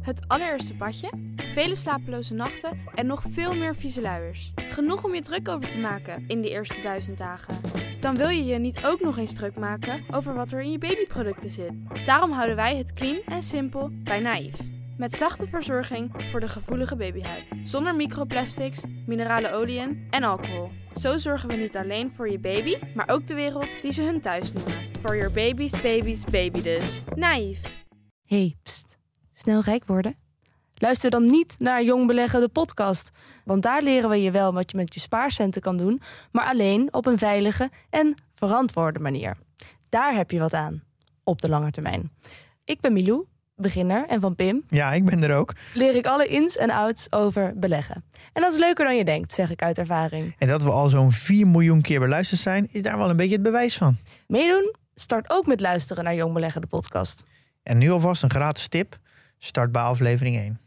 Het allereerste badje, vele slapeloze nachten en nog veel meer vieze luiers. Genoeg om je druk over te maken in die eerste 1000 dagen. Dan wil je je niet ook nog eens druk maken over wat er in je babyproducten zit. Daarom houden wij het clean en simpel bij Naïef. Met zachte verzorging voor de gevoelige babyhuid. Zonder microplastics, minerale oliën en alcohol. Zo zorgen we niet alleen voor je baby, maar ook de wereld die ze hun thuis noemen. For your baby's baby dus. Naïef. Hey, pst. Snel rijk worden? Luister dan niet naar Jong Beleggen, de podcast. Want daar leren we je wel wat je met je spaarcenten kan doen, maar alleen op een veilige en verantwoorde manier. Daar heb je wat aan, op de lange termijn. Ik ben Milou, beginner, en van Pim... Ja, ik ben er ook. ...leer ik alle ins en outs over beleggen. En dat is leuker dan je denkt, zeg ik uit ervaring. En dat we al zo'n 4 miljoen keer beluisterd zijn, is daar wel een beetje het bewijs van. Meedoen? Start ook met luisteren naar Jong Beleggen, de podcast. En nu alvast een gratis tip. Start bij aflevering 1.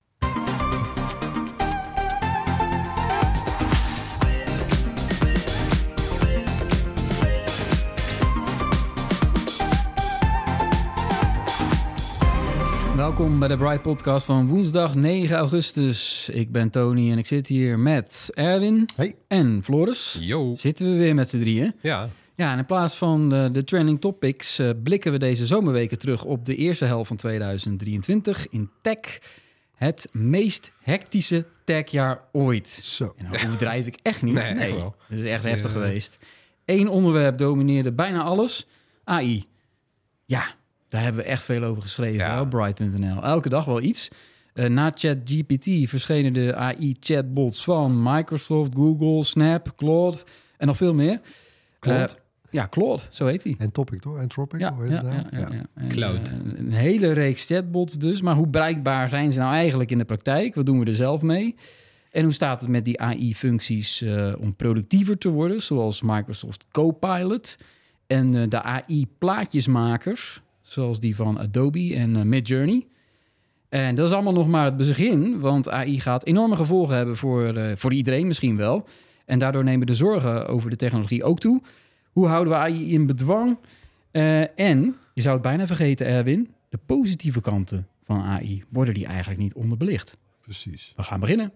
Welkom bij de Bright Podcast van woensdag 9 augustus. Ik ben Tony en ik zit hier met Erwin en Floris. Yo. Zitten we weer met z'n drieën. Ja. Ja, en in plaats van de trending topics blikken we deze zomerweken terug op de eerste helft van 2023 in tech. Het meest hectische techjaar ooit. Zo. En dat overdrijf ik echt niet. Nee, echt wel. Het is echt heftig geweest. Eén onderwerp domineerde bijna alles. AI. Ja, daar hebben we echt veel over geschreven op Bright.nl. Elke dag wel iets. Na ChatGPT verschenen de AI-chatbots van Microsoft, Google, Snap, Claude en nog veel meer. Claude? Ja, Claude, zo heet hij. En Topic, toch? En Tropic? Ja. En, Cloud. Een hele reeks chatbots dus. Maar hoe bruikbaar zijn ze nou eigenlijk in de praktijk? Wat doen we er zelf mee? En hoe staat het met die AI-functies om productiever te worden? Zoals Microsoft Copilot. En de AI-plaatjesmakers, zoals die van Adobe en Midjourney. En dat is allemaal nog maar het begin, want AI gaat enorme gevolgen hebben voor iedereen misschien wel. En daardoor nemen de zorgen over de technologie ook toe. Hoe houden we AI in bedwang? En, je zou het bijna vergeten, Erwin, de positieve kanten van AI, worden die eigenlijk niet onderbelicht? Precies. We gaan beginnen.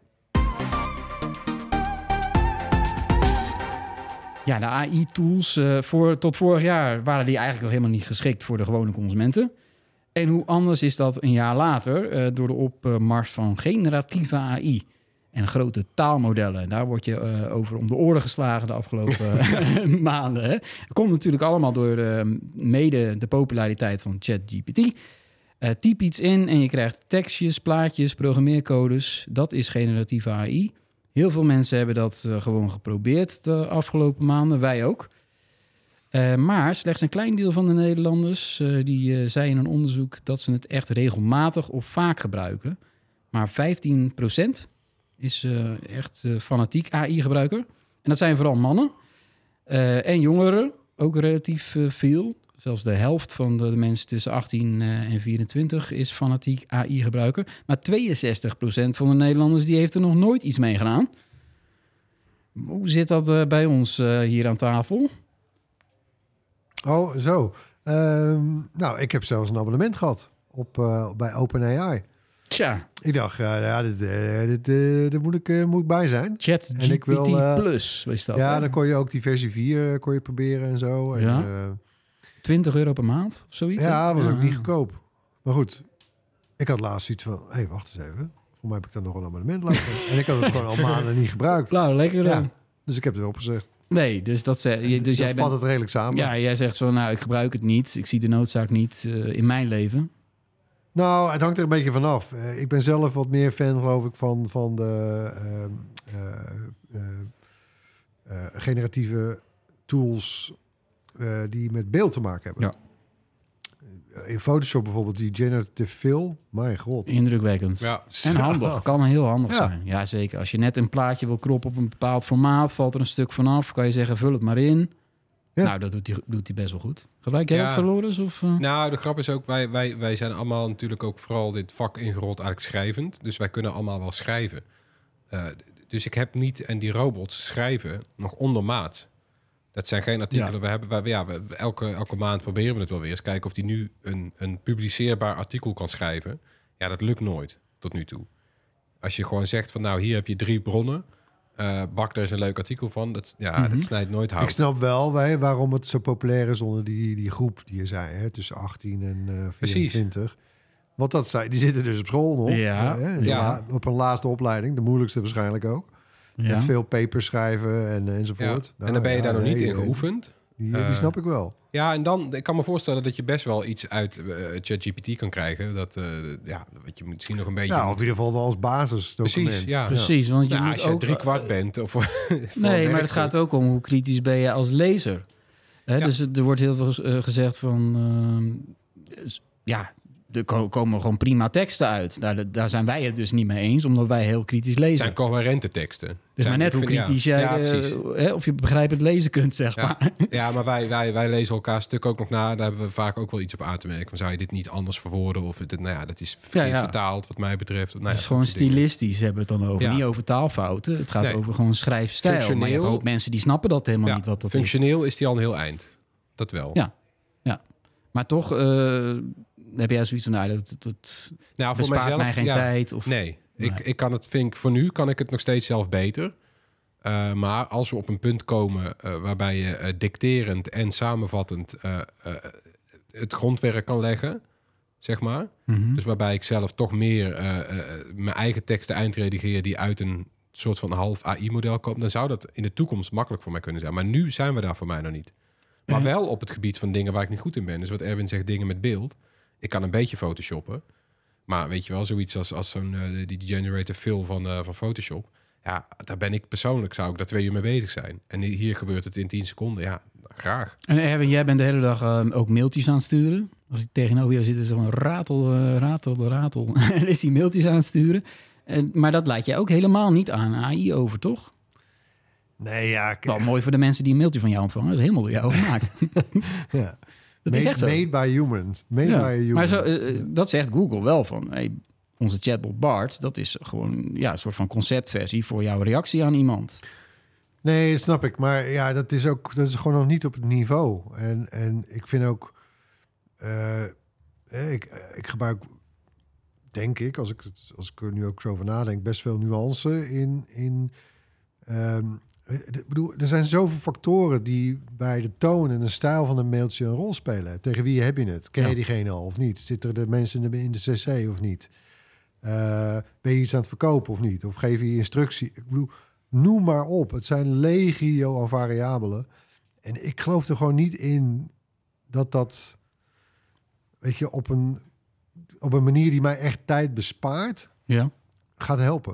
Ja, de AI-tools tot vorig jaar waren die eigenlijk nog helemaal niet geschikt voor de gewone consumenten. En hoe anders is dat een jaar later door de opmars van generatieve AI en grote taalmodellen. Daar word je over om de oren geslagen de afgelopen maanden. Hè? Dat komt natuurlijk allemaal door mede de populariteit van ChatGPT. Typ iets in en je krijgt tekstjes, plaatjes, programmeercodes. Dat is generatieve AI. Heel veel mensen hebben dat gewoon geprobeerd de afgelopen maanden. Wij ook. Maar slechts een klein deel van de Nederlanders die zei in een onderzoek dat ze het echt regelmatig of vaak gebruiken. Maar 15% is echt fanatiek AI-gebruiker. En dat zijn vooral mannen en jongeren, ook relatief veel. Zelfs de helft van de mensen tussen 18 en 24 is fanatiek AI-gebruiker. Maar 62% van de Nederlanders die heeft er nog nooit iets mee gedaan. Hoe zit dat bij ons hier aan tafel? Oh, zo. Nou, ik heb zelfs een abonnement gehad bij OpenAI. Tja. Ik dacht, dit moet ik bij zijn. ChatGPT Plus, is dat? Ja, hè? dan kon je ook die versie 4 kon je proberen en zo. En, Ja. €20 per maand of zoiets? Ja, was ook niet goedkoop. Maar goed, ik had laatst iets van, wacht eens even. Voor mij heb ik dan nog een abonnement lopen. En ik had het gewoon al maanden niet gebruikt. Nou, lekker dan. Ja, dus ik heb het opgezegd. Nee, dus dat Dus jij vat het redelijk samen. Ja, jij zegt zo, nou, ik gebruik het niet. Ik zie de noodzaak niet in mijn leven. Nou, het hangt er een beetje vanaf. Ik ben zelf wat meer fan, geloof ik, van de generatieve tools die met beeld te maken hebben. Ja. In Photoshop bijvoorbeeld, die generative fill. Mijn god. Indrukwekkend. Ja. En handig. Kan heel handig Ja. zijn. Ja, zeker. Als je net een plaatje wil kroppen op een bepaald formaat, valt er een stuk vanaf. Kan je zeggen, vul het maar in. Ja. Nou, dat doet hij best wel goed. Gebruik jij het, Floris? Of? Nou, de grap is ook, wij zijn allemaal natuurlijk ook vooral dit vak ingerold eigenlijk schrijvend. Dus wij kunnen allemaal wel schrijven. Dus ik heb niet, en die robots schrijven nog ondermaat. Dat zijn geen artikelen. Ja. Elke maand proberen we het wel weer eens. Kijken of die nu een publiceerbaar artikel kan schrijven. Ja, dat lukt nooit tot nu toe. Als je gewoon zegt van nou, hier heb je 3 bronnen. Bak er eens een leuk artikel van. Dat snijdt nooit hout. Ik snap wel waarom het zo populair is onder die groep die je zei. Hè, tussen 18 en 24. Want dat zei, die zitten dus op school nog. Ja. Op een laatste opleiding. De moeilijkste waarschijnlijk ook. Ja. Met veel papers schrijven enzovoort. Ja. En dan ben je daar nog niet in geoefend. Die snap ik wel. Ja, en dan ik kan me voorstellen dat je best wel iets uit ChatGPT kan krijgen. Dat wat je misschien nog een beetje... Ja, of in ieder geval wel als basisdocument. Precies, ja. Precies, want je moet als je ook 3/4 bent. Of nee, maar het gaat ook om hoe kritisch ben je als lezer. Hè, dus er wordt heel veel gezegd van... er komen gewoon prima teksten uit. Daar zijn wij het dus niet mee eens, omdat wij heel kritisch lezen. Het zijn coherente teksten. Dus maar net hoe kritisch jij... of je begrijpend lezen kunt, zeg maar. Ja, maar wij lezen elkaar stuk ook nog na. Daar hebben we vaak ook wel iets op aan te merken. Van, zou je dit niet anders verwoorden? Of dat is verkeerd vertaald, wat mij betreft. Het is gewoon stilistisch, hebben we het dan over. Ja. Niet over taalfouten. Het gaat over gewoon schrijfstijl. Maar je hebt ook mensen die snappen dat helemaal niet, wat dat functioneel is die al een heel eind. Dat wel. Ja. Maar toch... heb jij zoiets van, dat voor mijzelf, mij geen tijd? Of... Nee. Voor nu kan ik het nog steeds zelf beter. Maar als we op een punt komen waarbij je dicterend en samenvattend het grondwerk kan leggen, zeg maar. Mm-hmm. Dus waarbij ik zelf toch meer mijn eigen teksten eindredigeer die uit een soort van half AI-model komen, dan zou dat in de toekomst makkelijk voor mij kunnen zijn. Maar nu zijn we daar voor mij nog niet. Maar wel op het gebied van dingen waar ik niet goed in ben. Dus wat Erwin zegt, dingen met beeld. Ik kan een beetje photoshoppen. Maar weet je wel, zoiets als zo'n die generator fill van Photoshop. Ja, daar ben ik persoonlijk, zou ik daar 2 uur mee bezig zijn. En hier gebeurt het in 10 seconden. Ja, graag. En Erwin, jij bent de hele dag ook mailtjes aan het sturen. Als ik tegenover jou zit, is er gewoon ratel. En is hij mailtjes aan het sturen. Maar dat laat jij ook helemaal niet aan AI over, toch? Nee, ja. Wel mooi voor de mensen die een mailtje van jou ontvangen. Dat is helemaal door jou gemaakt. Ja. Dat is echt zo. Made by humans. By a human. Maar dat zegt Google wel van... Hey, onze chatbot Bart, dat is gewoon een soort van conceptversie voor jouw reactie aan iemand. Nee, dat snap ik. Maar ja, dat is gewoon nog niet op het niveau. En ik vind ook... ik gebruik, denk ik, als ik er nu ook zo over nadenk, best veel nuance in ik bedoel, er zijn zoveel factoren die bij de toon en de stijl van een mailtje een rol spelen. Tegen wie heb je het? Ken je diegene al of niet? Zitten er de mensen in de cc of niet? Ben je iets aan het verkopen of niet? Of geef je instructie? Ik bedoel, noem maar op. Het zijn legio aan variabelen. En ik geloof er gewoon niet in dat weet je, op een manier die mij echt tijd bespaart, gaat helpen.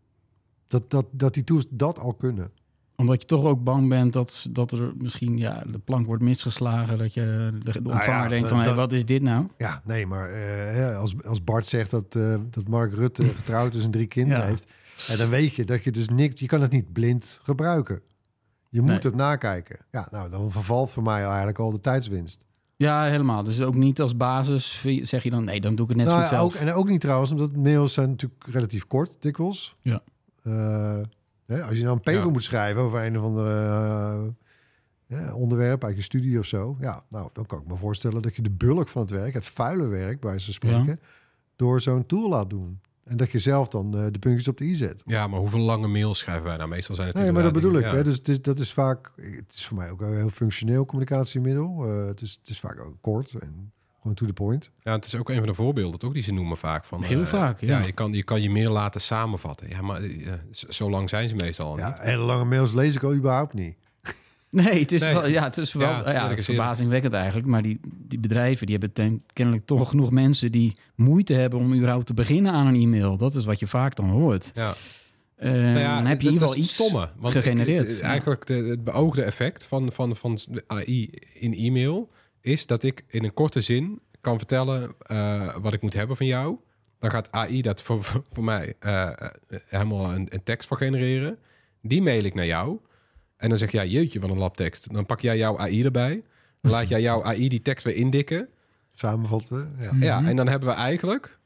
Dat die tools dat al kunnen. Omdat je toch ook bang bent dat er misschien de plank wordt misgeslagen. Dat je de ontvanger denkt van, wat is dit nou? Ja, nee, maar als Bart zegt dat Mark Rutte getrouwd is en 3 kinderen heeft, dan weet je dat je dus niks... Je kan het niet blind gebruiken. Je moet het nakijken. Ja, nou, dan vervalt voor mij eigenlijk al de tijdswinst. Ja, helemaal. Dus ook niet als basis zeg je dan, nee, dan doe ik het net zo goed zelf. En ook niet trouwens, omdat mails zijn natuurlijk relatief kort, dikwijls. Ja. Als je nou een paper moet schrijven over een of andere onderwerp uit je studie of zo, nou, dan kan ik me voorstellen dat je de bulk van het werk, het vuile werk, bij ze spreken, door zo'n tool laat doen. En dat je zelf dan de puntjes op de i zet. Ja, maar hoeveel lange mails schrijven wij nou? Meestal zijn het... Nee, maar dat bedoel ik. Ja. Hè? Dus dat is vaak... Het is voor mij ook een heel functioneel communicatiemiddel. Het is vaak ook kort en gewoon to the point. Ja, het is ook een van de voorbeelden, toch? Die ze noemen vaak. Van, heel vaak, ja. Je kan je mail laten samenvatten. Ja, maar zo lang zijn ze meestal al niet. Hele lange mails lees ik al überhaupt niet. Nee, het is wel verbazingwekkend eigenlijk. Maar die bedrijven die hebben kennelijk toch genoeg mensen die moeite hebben om überhaupt te beginnen aan een e-mail. Dat is wat je vaak dan hoort. Ja. Dan heb je in ieder geval iets stomme, want gegenereerd. Eigenlijk het beoogde effect van AI in e-mail is dat ik in een korte zin kan vertellen wat ik moet hebben van jou. Dan gaat AI dat voor mij helemaal een tekst voor genereren. Die mail ik naar jou. En dan zeg jij, jeetje, wat een labtekst. Dan pak jij jouw AI erbij. Dan laat jij jouw AI die tekst weer indikken. Samenvatten. Ja, en dan hebben we eigenlijk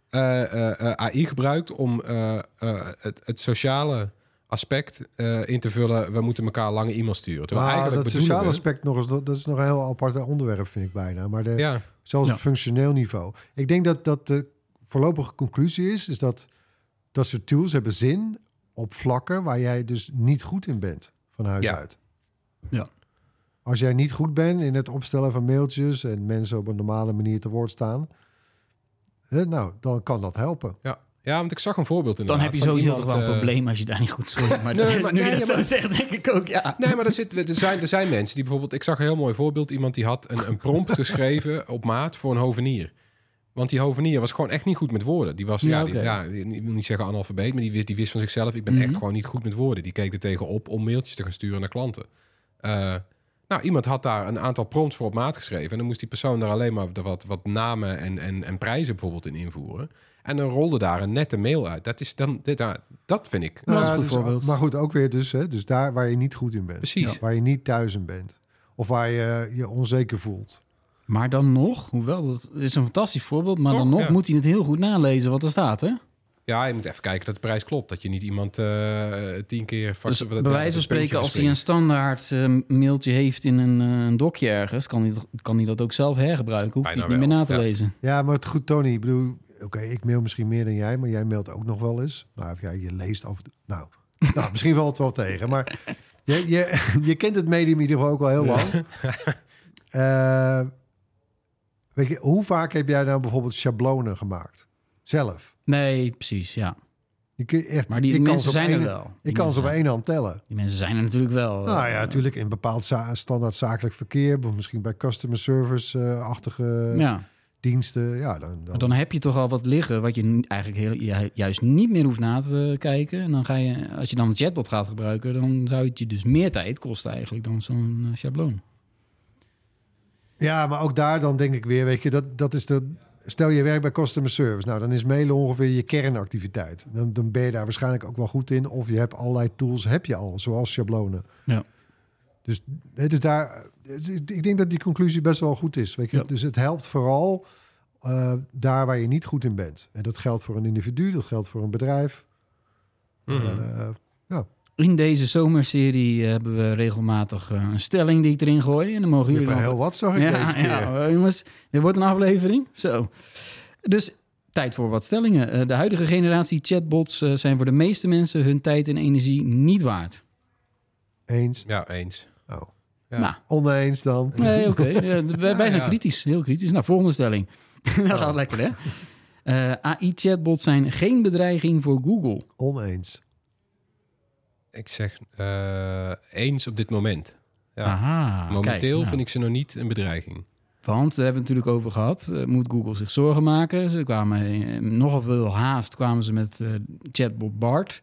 AI gebruikt om het sociale aspect in te vullen. We moeten elkaar lange e-mails sturen. Dat sociale aspect dat is nog een heel apart onderwerp, vind ik bijna. Maar zelfs op functioneel niveau. Ik denk dat de voorlopige conclusie is dat soort tools hebben zin op vlakken waar jij dus niet goed in bent van huis uit. Ja. Als jij niet goed bent in het opstellen van mailtjes en mensen op een normale manier te woord staan, dan kan dat helpen. Ja, want ik zag een voorbeeld Dan inderdaad. heb je sowieso van toch wel een probleem als je daar niet goed voor. Maar nu je dat zo zegt, denk ik ook, ja. Nee, maar er zijn mensen die bijvoorbeeld... Ik zag een heel mooi voorbeeld. Iemand die had een prompt geschreven op maat voor een hovenier. Want die hovenier was gewoon echt niet goed met woorden. Die was, ik wil niet zeggen analfabeet, maar die wist van zichzelf... ik ben echt gewoon niet goed met woorden. Die keek er tegenop om mailtjes te gaan sturen naar klanten. Iemand had daar een aantal prompts voor op maat geschreven. En dan moest die persoon daar alleen maar wat namen en prijzen bijvoorbeeld in invoeren. En dan rolde daar een nette mail uit. Dat vind ik Dat is een goed voorbeeld. Maar goed, ook weer dus daar waar je niet goed in bent. Precies. Ja. Waar je niet thuis in bent. Of waar je je onzeker voelt. Maar dan nog, hoewel het is een fantastisch voorbeeld... maar Toch? dan nog Ja. moet hij het heel goed nalezen wat er staat, hè? Ja, je moet even kijken dat de prijs klopt. Dat je niet iemand 10 keer... Dus bij wijze van spreken, als hij een standaard mailtje heeft in een dokje ergens... kan hij dat ook zelf hergebruiken. Hoeft hij het niet meer na te lezen. Ja, maar het goed, Tony. Ik bedoel, oké, ik mail misschien meer dan jij... maar jij mailt ook nog wel eens. Nou, je leest over... Nou, misschien valt het wel tegen. Maar je kent het medium in ieder geval ook al heel lang. Weet je, hoe vaak heb jij nou bijvoorbeeld schablonen gemaakt? Zelf? Nee, precies, ja. Maar die ik kan mensen ze op zijn er één- wel. Ik kan ze op één hand tellen. Die mensen zijn er natuurlijk wel. Nou ja, natuurlijk in bepaald standaard zakelijk verkeer... misschien bij customer service-achtige diensten. Ja, Maar dan heb je toch al wat liggen... wat je eigenlijk juist niet meer hoeft na te kijken. En dan ga je, als je dan een chatbot gaat gebruiken... dan zou het je dus meer tijd kosten eigenlijk dan zo'n schabloon. Ja, maar ook daar dan denk ik weer, weet je, dat is de... Stel je werkt bij customer service. Nou, dan is mailen ongeveer je kernactiviteit. Dan ben je daar waarschijnlijk ook wel goed in. Of je hebt allerlei tools, heb je al, zoals schablonen. Ja. Dus daar... Ik denk dat die conclusie best wel goed is. Weet je? Ja. Dus het helpt vooral daar waar je niet goed in bent. En dat geldt voor een individu, dat geldt voor een bedrijf. In deze zomerserie hebben we regelmatig een stelling die ik erin gooi. En dan mogen Je jullie hebt er dan... heel wat, zag ik deze keer. Ja, jongens, dit wordt een aflevering. Zo. Dus tijd voor wat stellingen. De huidige generatie chatbots zijn voor de meeste mensen hun tijd en energie niet waard. Eens. Ja, eens. Oh. Ja. Nou, Oneens dan. nee, oké. Ja, wij zijn Ja. kritisch, heel kritisch. Nou, volgende stelling. Dat gaat lekker, hè? AI-chatbots zijn geen bedreiging voor Google. Oneens. Ik zeg eens op dit moment. Ja. Aha, Momenteel kijk, vind ik ze nog niet een bedreiging. Want, daar hebben we het natuurlijk over gehad, moet Google zich zorgen maken. Ze kwamen nogal veel haast kwamen ze met chatbot Bart.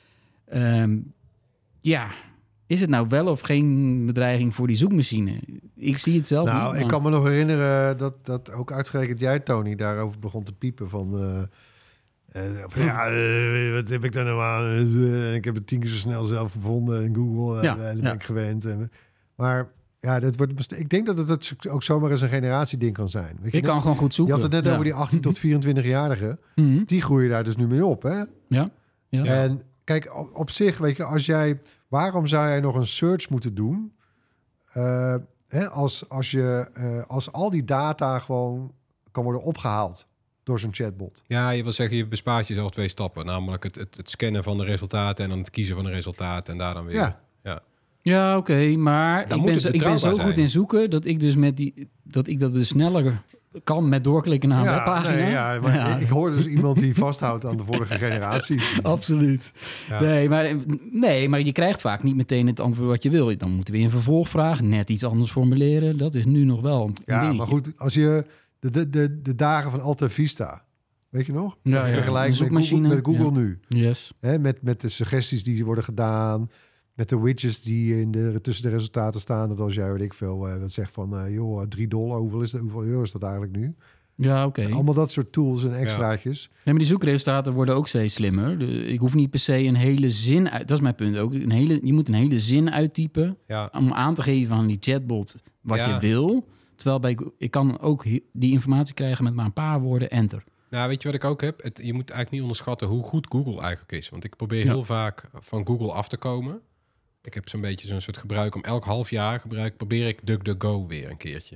Is het nou wel of geen bedreiging voor die zoekmachine? Ik zie het zelf niet. Nou, ik kan me nog herinneren dat ook uitgerekend jij, Tony, daarover begon te piepen van... wat heb ik daar nou aan? Ik heb het 10 keer zo snel zelf gevonden in Google. Daar ben ik gewend. Maar ja, ik denk dat het ook zomaar eens een generatieding kan zijn. Weet je, Ik kan gewoon goed je zoeken. had het net over die 18 tot 24-jarigen. Mhm. Die groeien daar dus nu mee op, hè? Ja. En kijk, op zich, weet je, waarom zou jij nog een search moeten doen? Als al die data gewoon kan worden opgehaald door zo'n chatbot. Ja, je wil zeggen, je bespaart jezelf 2 stappen. Namelijk het scannen van de resultaten en dan het kiezen van de resultaten en daar dan weer. Ja. Ja, oké, maar Dan ik moet ben, het ik ben zo betrouwbaar goed zijn. in zoeken dat ik dus dat dus sneller kan met doorklikken naar een webpagina. Maar ik hoor dus iemand die vasthoudt aan de vorige generatie. Absoluut. Ja. Nee, maar je krijgt vaak niet meteen het antwoord wat je wil. Dan moeten we een vervolgvraag net iets anders formuleren. Dat is nu nog wel een Ja, dingetje. maar goed, als je de dagen van Alta Vista, weet je nog? Ja, Vergelijk zoekmachine. met Google nu. Yes. Hè, met de suggesties die worden gedaan, met de widgets die tussen de resultaten staan. Dat als jij, weet ik veel, dat zegt van, joh, $3, hoeveel euro is dat eigenlijk nu? Ja, oké. Allemaal dat soort tools en extraatjes. Nee, maar die zoekresultaten worden ook steeds slimmer. Ik hoef niet per se een hele zin uit... Dat is mijn punt ook. Je moet een hele zin uittypen Ja. om aan te geven aan die chatbot wat je wil. Terwijl ik kan ook die informatie krijgen met maar een paar woorden, enter. Nou, weet je wat ik ook heb? Je moet eigenlijk niet onderschatten hoe goed Google eigenlijk is. Want ik probeer heel vaak van Google af te komen. Ik heb zo'n beetje zo'n soort gebruik om elk half jaar probeer ik DuckDuckGo weer een keertje.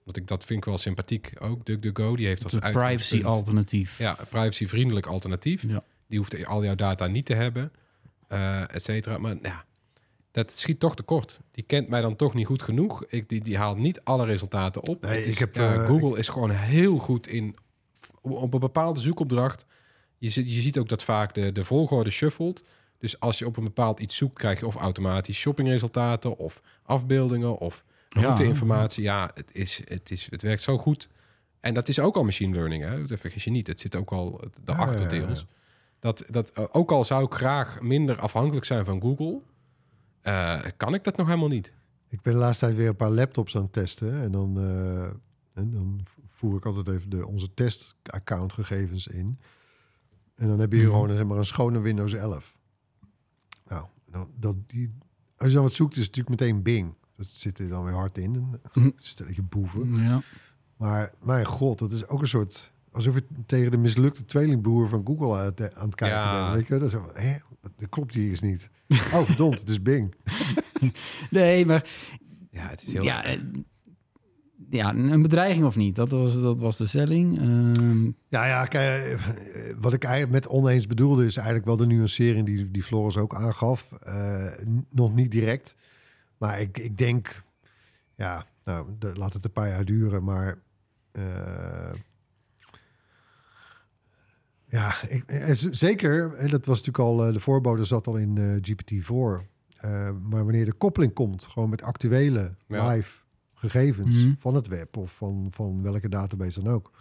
Dat vind ik wel sympathiek ook. DuckDuckGo, die heeft als De privacy uitgangspunt... alternatief. Ja, een privacyvriendelijk alternatief. Ja. Die hoeft al jouw data niet te hebben, et cetera. Maar ja, dat schiet toch tekort. Die kent mij dan toch niet goed genoeg. Die haalt niet alle resultaten op. Nee, Google is gewoon heel goed in... Op een bepaalde zoekopdracht... Je ziet ook dat vaak de volgorde shuffelt. Dus als je op een bepaald iets zoekt... krijg je of automatisch shoppingresultaten... of afbeeldingen of routeinformatie. Ja, het werkt zo goed. En dat is ook al machine learning. Hè? Dat vergis je niet. Het zit ook al daarachter deels. Dat ook al zou ik graag minder afhankelijk zijn van Google... kan ik dat nog helemaal niet. Ik ben de laatste tijd weer een paar laptops aan het testen. En dan voer ik altijd even onze test-accountgegevens in. En dan heb je hier gewoon zeg maar, een schone Windows 11. Nou, als je dan wat zoekt, is het natuurlijk meteen Bing. Dat zit er dan weer hard in. Stel je boeven. Ja. Maar mijn god, dat is ook een soort... Alsof je tegen de mislukte tweelingbroer van Google aan het kijken bent. Weet je? Dat is zo, dat klopt hier eens niet. Oh, verdomd, het is Bing. Nee, maar... Ja, het is heel... Ja, een bedreiging of niet? Dat was de stelling. Kijk, wat ik eigenlijk met oneens bedoelde... is eigenlijk wel de nuancering die Floris ook aangaf. Nog niet direct. Maar ik denk... Ja, nou, laat het een paar jaar duren, maar... zeker. Dat was natuurlijk al... de voorbode zat al in GPT-4. Maar wanneer de koppeling komt... gewoon met actuele live... gegevens van het web of van welke database dan ook.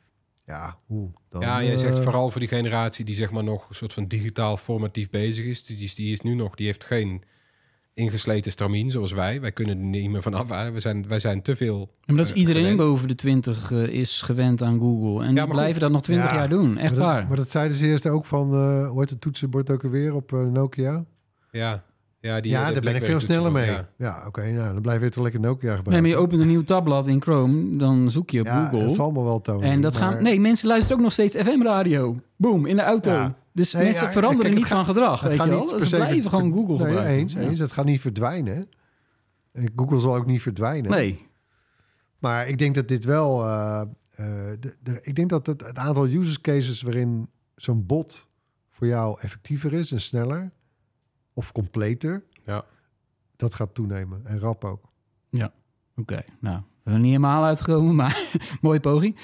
Jij zegt vooral voor die generatie die zeg maar nog een soort van digitaal formatief bezig is. Die is nu nog, die heeft geen ingesleten stramien zoals wij. Wij kunnen er niet meer van af. Wij zijn te veel. Maar dat is iedereen gewend. boven de 20 is gewend aan Google. En die blijven dat nog 20 jaar doen. Echt waar. Maar dat zeiden ze eerst ook van... hoe heet het toetsenbord ook alweer op Nokia? Ja, daar ben ik veel sneller mee. Ja, oké. Nou, dan blijf je toch lekker Nokia gebruiken. Nee, maar je opent een nieuw tabblad in Chrome, dan zoek je op Google. Dat zal me wel tonen. En dat gaan... Nee, mensen luisteren ook nog steeds FM-radio. Boom, in de auto. Ja. Dus mensen veranderen niet van gedrag, weet je wel. Ze blijven gewoon Google gebruiken. Eens. Het gaat niet verdwijnen. Google zal ook niet verdwijnen. Nee. Maar ik denk dat dit wel... ik denk dat het aantal use cases waarin zo'n bot voor jou effectiever is en sneller... of completer, dat gaat toenemen. En rap ook. Ja, oké. Nou, we zijn er niet helemaal uitgekomen, maar mooie poging.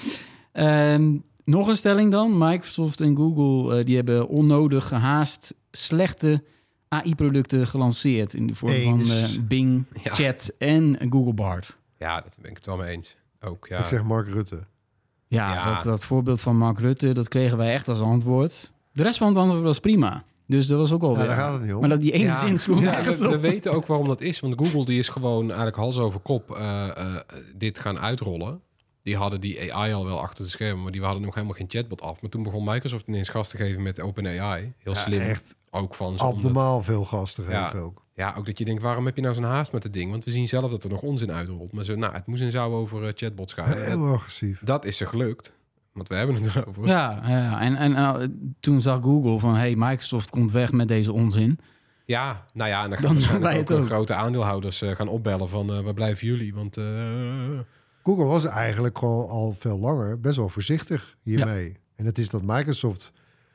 Nog een stelling dan. Microsoft en Google die hebben onnodig gehaast slechte AI-producten gelanceerd... in de vorm van Bing, Chat en Google Bard. Ja, dat ben ik het wel mee eens. Ook, ja. Ik zeg Mark Rutte. Ja. Dat voorbeeld van Mark Rutte, dat kregen wij echt als antwoord. De rest van het antwoord was prima. Dus dat was ook al weer. Daar gaat het niet om. Maar dat die ene zin sloeg we weten ook waarom dat is. Want Google die is gewoon eigenlijk hals over kop dit gaan uitrollen. Die hadden die AI al wel achter de schermen, maar die hadden nog helemaal geen chatbot af. Maar toen begon Microsoft ineens gas te geven met OpenAI. Heel slim. Echt ook van ze. Abnormaal veel gas te geven ook. Ja, ook dat je denkt, waarom heb je nou zo'n haast met het ding? Want we zien zelf dat er nog onzin uitrolt. Maar het moest en zou over chatbots gaan. Heel agressief. Dat is er gelukt. Want we hebben het erover. Ja. En toen zag Google van... hey, Microsoft komt weg met deze onzin. Ja, nou ja, en dan gaan waarschijnlijk ook grote aandeelhouders gaan opbellen van... waar blijven jullie? Want... Google was eigenlijk gewoon al veel langer best wel voorzichtig hiermee. Ja. En het is dat Microsoft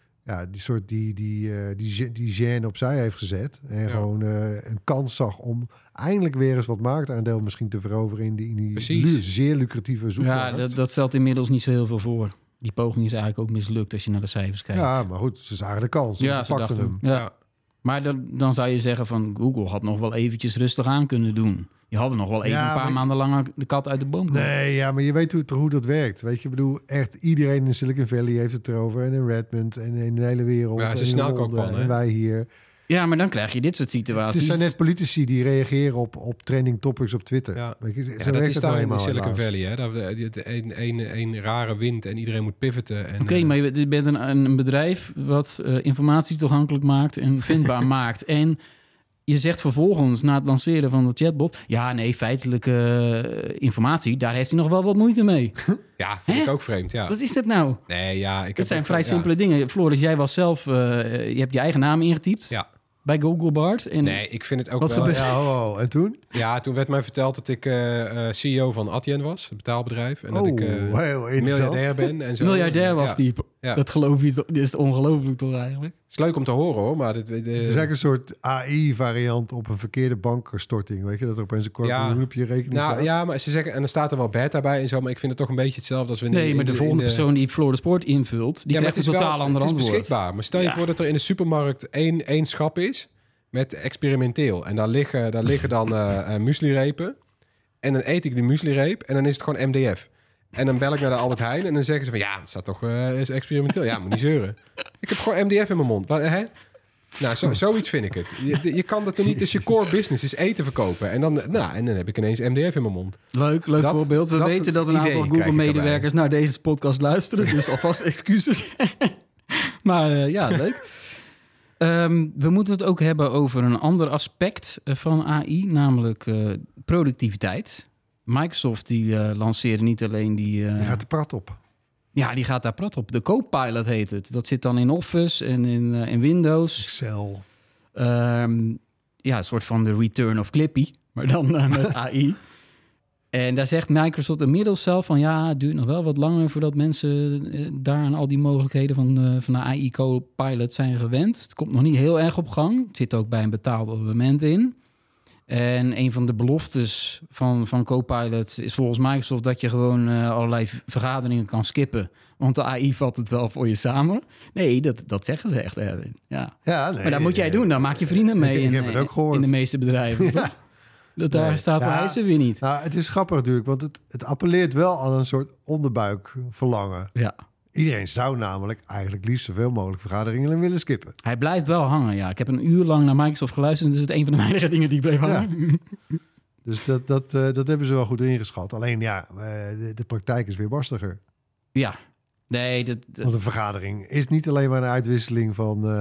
die gêne opzij heeft gezet. En gewoon een kans zag om eindelijk weer eens wat marktaandeel misschien te veroveren in die zeer lucratieve zoekmarkt. Ja, dat stelt inmiddels niet zo heel veel voor. Die poging is eigenlijk ook mislukt als je naar de cijfers kijkt. Ja, maar goed, ze zagen de kans. Dus ze pakten hem. Ja. Maar dan zou je zeggen van Google had nog wel eventjes rustig aan kunnen doen. Je had er nog wel even een paar maanden langer de kat uit de boom kunnen. Nee, ja, maar je weet hoe dat werkt. Weet je, ik bedoel, echt iedereen in Silicon Valley heeft het erover. En in Redmond en in de hele wereld. Ja, ze snelkookpan, en wij hier. Ja, maar dan krijg je dit soort situaties. Het zijn net politici die reageren op trending topics op Twitter. Ja, weet je, dat is daar in Silicon Valley. Hè? Dat een rare wind en iedereen moet pivoten. Oké, maar je bent een bedrijf wat informatie toegankelijk maakt en vindbaar maakt. En je zegt vervolgens na het lanceren van de chatbot... ja, nee, feitelijke informatie, daar heeft hij nog wel wat moeite mee. Ja, vind ik ook vreemd, ja. Wat is dat nou? Nee, ja... Dat zijn vrij simpele dingen. Floris, jij was zelf... je hebt je eigen naam ingetypt. Ja. bij Google, Bart? En Nee, ik vind het ook Wat wel... gebeurt- En toen? Ja, toen werd mij verteld dat ik CEO van Adyen was, het betaalbedrijf. En dat ik heel interessant. miljardair ben en zo. miljardair was Ja. die. Ja. Dat geloof je toch? Dit is ongelooflijk toch eigenlijk? Het is leuk om te horen hoor, maar... Het is eigenlijk een soort AI-variant op een verkeerde bankstorting. Weet je, dat er opeens een kwart miljoen op je rekening Nou staat? ja, maar ze zeggen... En er staat er wel beta bij en zo, maar ik vind het toch een beetje hetzelfde als we... Nee, maar de volgende persoon die Floor de Sport invult, die krijgt een totaal ander Het is antwoord. beschikbaar, maar stel je Ja. voor dat er in de supermarkt één schap is met experimenteel. En daar liggen dan mueslirepen. En dan eet ik die mueslireep en dan is het gewoon MDF. En dan bel ik naar de Albert Heijn en dan zeggen ze van... Ja, het staat toch is experimenteel. Ja, moet niet zeuren. Ik heb gewoon MDF in mijn mond. Hè? Nou, zoiets vind ik het. Je kan dat toch niet... Dus je core business is eten verkopen. En dan heb ik ineens MDF in mijn mond. Leuk Dat- voorbeeld. We dat weten dat een idee aantal krijg ik Google-medewerkers naar deze podcast luisteren. Dus alvast excuses. Maar ja, leuk. We moeten het ook hebben over een ander aspect van AI, namelijk productiviteit. Microsoft die lanceerde niet alleen die... Die gaat de prat op. Ja, die gaat daar prat op. De Copilot heet het. Dat zit dan in Office en in Windows. Excel. Ja, een soort van de return of Clippy, maar dan met AI. En daar zegt Microsoft inmiddels zelf van... ja, het duurt nog wel wat langer voordat mensen daar aan al die mogelijkheden van de AI Copilot zijn gewend. Het komt nog niet heel erg op gang. Het zit ook bij een betaald abonnement in. En een van de beloftes van Copilot is volgens Microsoft... dat je gewoon allerlei vergaderingen kan skippen. Want de AI vat het wel voor je samen. Nee, dat zeggen ze echt, Erwin. Ja. Ja, nee, Maar dat moet jij doen. Dan maak je vrienden mee ik heb het ook gehoord. in de meeste bedrijven. toch? Daar Nee. staat voor Ja. eisen weer niet. Nou, het is grappig natuurlijk, want het appelleert wel aan een soort onderbuikverlangen. Ja. Iedereen zou namelijk eigenlijk liefst zoveel mogelijk vergaderingen willen skippen. Hij blijft wel hangen, ja. Ik heb een uur lang naar Microsoft geluisterd... en dat is het een van de weinige dingen die bleef hangen. Dus dat hebben ze wel goed ingeschat. Alleen ja, de praktijk is weer barstiger. Ja. Nee, Want een vergadering is niet alleen maar een uitwisseling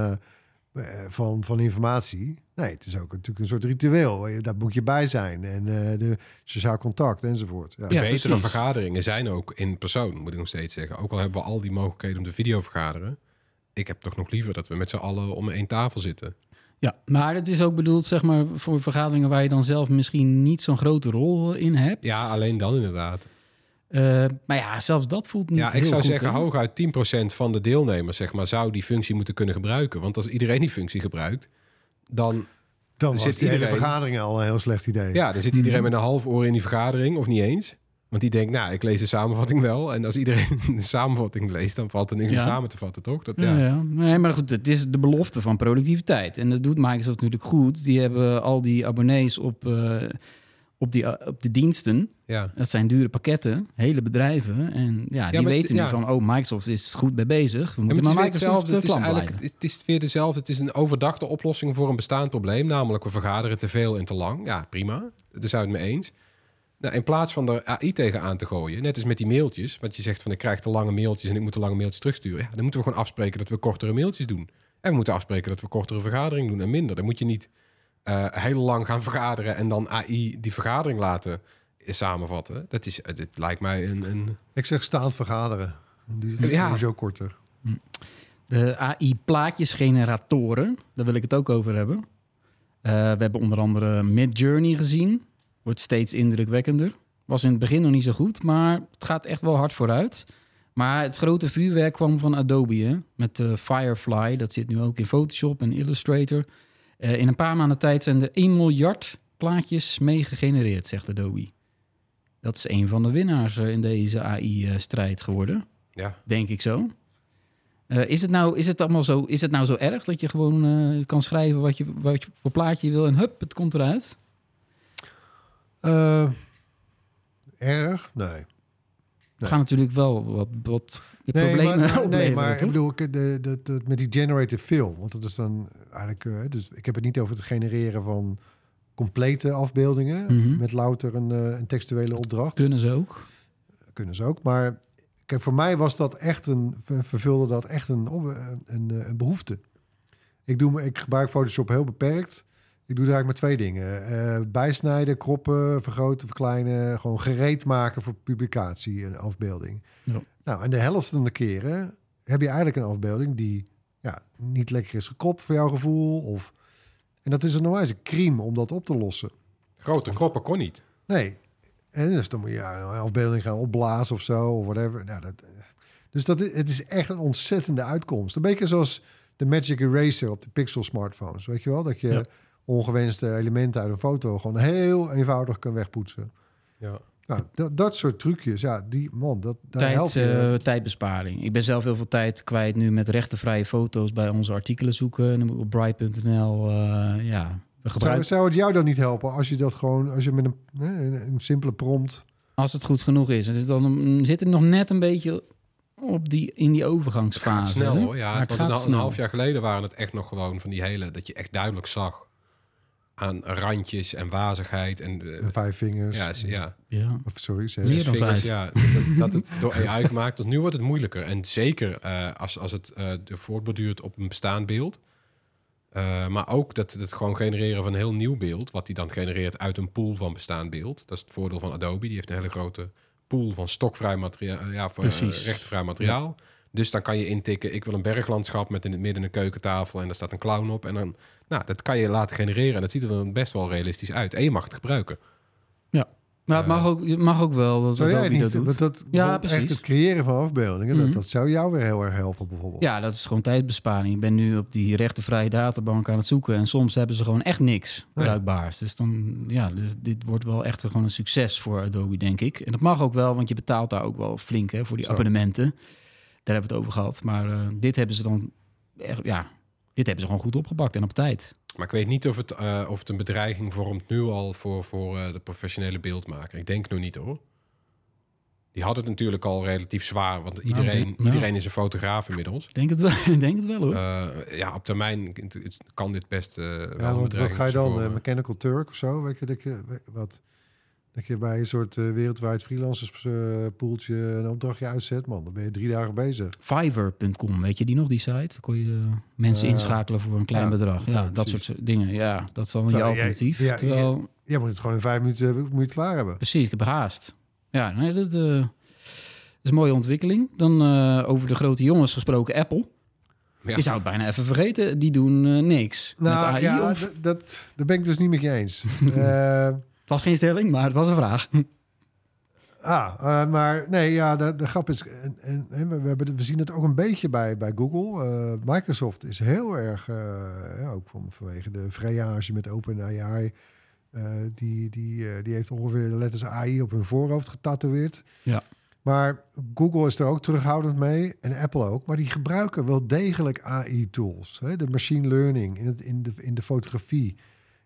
van informatie. Nee, het is ook natuurlijk een soort ritueel. Daar moet je bij zijn. En de sociaal contact enzovoort. Ja. De Ja, betere precies. vergaderingen zijn ook in persoon, moet ik nog steeds zeggen. Ook al hebben we al die mogelijkheden om te videovergaderen. Ik heb toch nog liever dat we met z'n allen om één tafel zitten. Ja, maar het is ook bedoeld zeg maar, voor vergaderingen... waar je dan zelf misschien niet zo'n grote rol in hebt. Ja, alleen dan inderdaad. Maar ja, zelfs dat voelt niet Ja, heel ik zou goed, zeggen, hè? hooguit 10% van de deelnemers zeg maar, zou die functie moeten kunnen gebruiken. Want als iedereen die functie gebruikt, dan Dan was zit die hele iedereen- vergadering al een heel slecht idee. ja, dan zit iedereen met een half oor in die vergadering, of niet eens. Want die denkt, nou, ik lees de samenvatting wel. En als iedereen de samenvatting leest, dan valt er niks Ja. om samen te vatten, toch? Dat, Ja. Ja. Nee, maar goed, het is de belofte van productiviteit. En dat doet Microsoft natuurlijk goed. Die hebben al die abonnees op de diensten. Ja. Dat zijn dure pakketten, hele bedrijven. En ja, die maar het- weten nu ja. van... oh, Microsoft is goed mee bezig. We Ja, moeten maar maar het is weer Microsoft hetzelfde. Het is klant eigenlijk blijven. het is weer dezelfde. Het is een overdachte oplossing voor een bestaand probleem. Namelijk, we vergaderen te veel en te lang. Ja, prima. Daar zijn we het mee eens. Nou, in plaats van er AI tegenaan te gooien, net als met die mailtjes, want je zegt van ik krijg te lange mailtjes en ik moet te lange mailtjes terugsturen. Ja, dan moeten we gewoon afspreken dat we kortere mailtjes doen. En we moeten afspreken dat we kortere vergaderingen doen en minder. Dan moet je niet heel lang gaan vergaderen en dan AI die vergadering laten samenvatten. Het lijkt mij een... Ik zeg staand vergaderen. Die is Ja. sowieso korter. De AI-plaatjesgeneratoren, daar wil ik het ook over hebben. We hebben onder andere Midjourney gezien. Wordt steeds indrukwekkender. Was in het begin nog niet zo goed, maar het gaat echt wel hard vooruit. Maar het grote vuurwerk kwam van Adobe, hè? Met Firefly. Dat zit nu ook in Photoshop en Illustrator. In een paar maanden tijd zijn er 1 miljard plaatjes mee gegenereerd, zegt Adobe. Dat is een van de winnaars in deze AI-strijd geworden. Ja. Denk ik zo. Is het nou zo erg dat je gewoon kan schrijven wat je voor plaatje je wil en hup, het komt eruit? Erg? Nee. Het gaat natuurlijk wel wat problemen opleveren. Nee, maar ik toch? bedoel, met die generative fill. Want dat is dan eigenlijk... dus ik heb het niet over het genereren van complete afbeeldingen. Mhm. Met louter een textuele opdracht. Kunnen ze ook. Kunnen ze ook. Maar kijk, voor mij was dat echt vervulde dat echt een behoefte. Ik gebruik Photoshop heel beperkt. Ik doe er eigenlijk maar 2 dingen. Bijsnijden, kroppen, vergroten, verkleinen. Gewoon gereed maken voor publicatie en afbeelding. Ja. Nou, en de helft van de keren heb je eigenlijk een afbeelding die niet lekker is gekropt voor jouw gevoel. Of En dat is een normale crime om dat op te lossen. Grote kroppen kon niet. Nee. En dus dan moet je een afbeelding gaan opblazen of zo, of whatever. Nou, het is echt een ontzettende uitkomst. Een beetje zoals de Magic Eraser op de Pixel smartphones. Weet je wel? Dat je ongewenste elementen uit een foto gewoon heel eenvoudig kan wegpoetsen. Ja. Nou, dat soort trucjes, daar help je. Tijdbesparing. Ik ben zelf heel veel tijd kwijt nu met rechtenvrije foto's bij onze artikelen zoeken. En dan moet ik op bright.nl, we gebruiken... Zou het jou dan niet helpen als je met een simpele prompt... Als het goed genoeg is. Dan zit het nog net een beetje in die overgangsfase. Het gaat snel, hoor. Ja, het gaat een snel. half jaar geleden waren het echt nog gewoon van die hele... dat je echt duidelijk zag aan randjes en wazigheid. En 5 vingers. Ja. Of sorry, 6 Meer dan vingers, 5. dat het door AI gemaakt. Dus nu wordt het moeilijker. En zeker als het voortborduurt op een bestaand beeld. Maar ook dat het gewoon genereren van een heel nieuw beeld... wat hij dan genereert uit een pool van bestaand beeld. Dat is het voordeel van Adobe. Die heeft een hele grote pool van stokvrij materiaal... rechtenvrij materiaal. Ja. Dus dan kan je intikken... ik wil een berglandschap met in het midden een keukentafel... en daar staat een clown op. En dan, dat kan je laten genereren. En dat ziet er dan best wel realistisch uit. En je mag het gebruiken. Ja. Maar het mag ook wel dat Adobe dat doet. Precies. Echt het creëren van afbeeldingen, dat zou jou weer heel erg helpen bijvoorbeeld. Ja, dat is gewoon tijdbesparing. Ik ben nu op die rechtenvrije databank aan het zoeken... en soms hebben ze gewoon echt niks bruikbaars. Dus dus dit wordt wel echt gewoon een succes voor Adobe, denk ik. En dat mag ook wel, want je betaalt daar ook wel flink voor die abonnementen. Daar hebben we het over gehad. Maar dit hebben ze dan echt, dit hebben ze gewoon goed opgepakt en op tijd. Maar ik weet niet of het een bedreiging vormt nu al voor de professionele beeldmaker. Ik denk nog niet, hoor. Die had het natuurlijk al relatief zwaar, want iedereen is een fotograaf inmiddels. Ik denk het wel, hoor. Op termijn kan dit best want wat ga je dan? Mechanical Turk of zo? Weet je, dat je bij een soort wereldwijd freelancerspoeltje een opdrachtje uitzet, man, dan ben je 3 dagen bezig. Fiverr.com, weet je die nog, die site? Dan kon je mensen inschakelen voor een klein bedrag. Ja, dat soort dingen. Ja, dat is dan je alternatief. Jij moet het gewoon in 5 minuten klaar hebben. Precies, ik heb haast. Ja, nee, dat is een mooie ontwikkeling. Dan over de grote jongens gesproken, Apple. Ja. Je zou het bijna even vergeten. Die doen niks met AI. Dat ben ik dus niet met je eens. Het was geen stelling, maar het was een vraag. Maar nee, de grap is... we zien het ook een beetje bij Google. Microsoft is heel erg... ook vanwege de vrijage met OpenAI... Die heeft ongeveer de letters AI op hun voorhoofd getatoeëerd. Ja. Maar Google is er ook terughoudend mee en Apple ook. Maar die gebruiken wel degelijk AI-tools. De machine learning in de fotografie.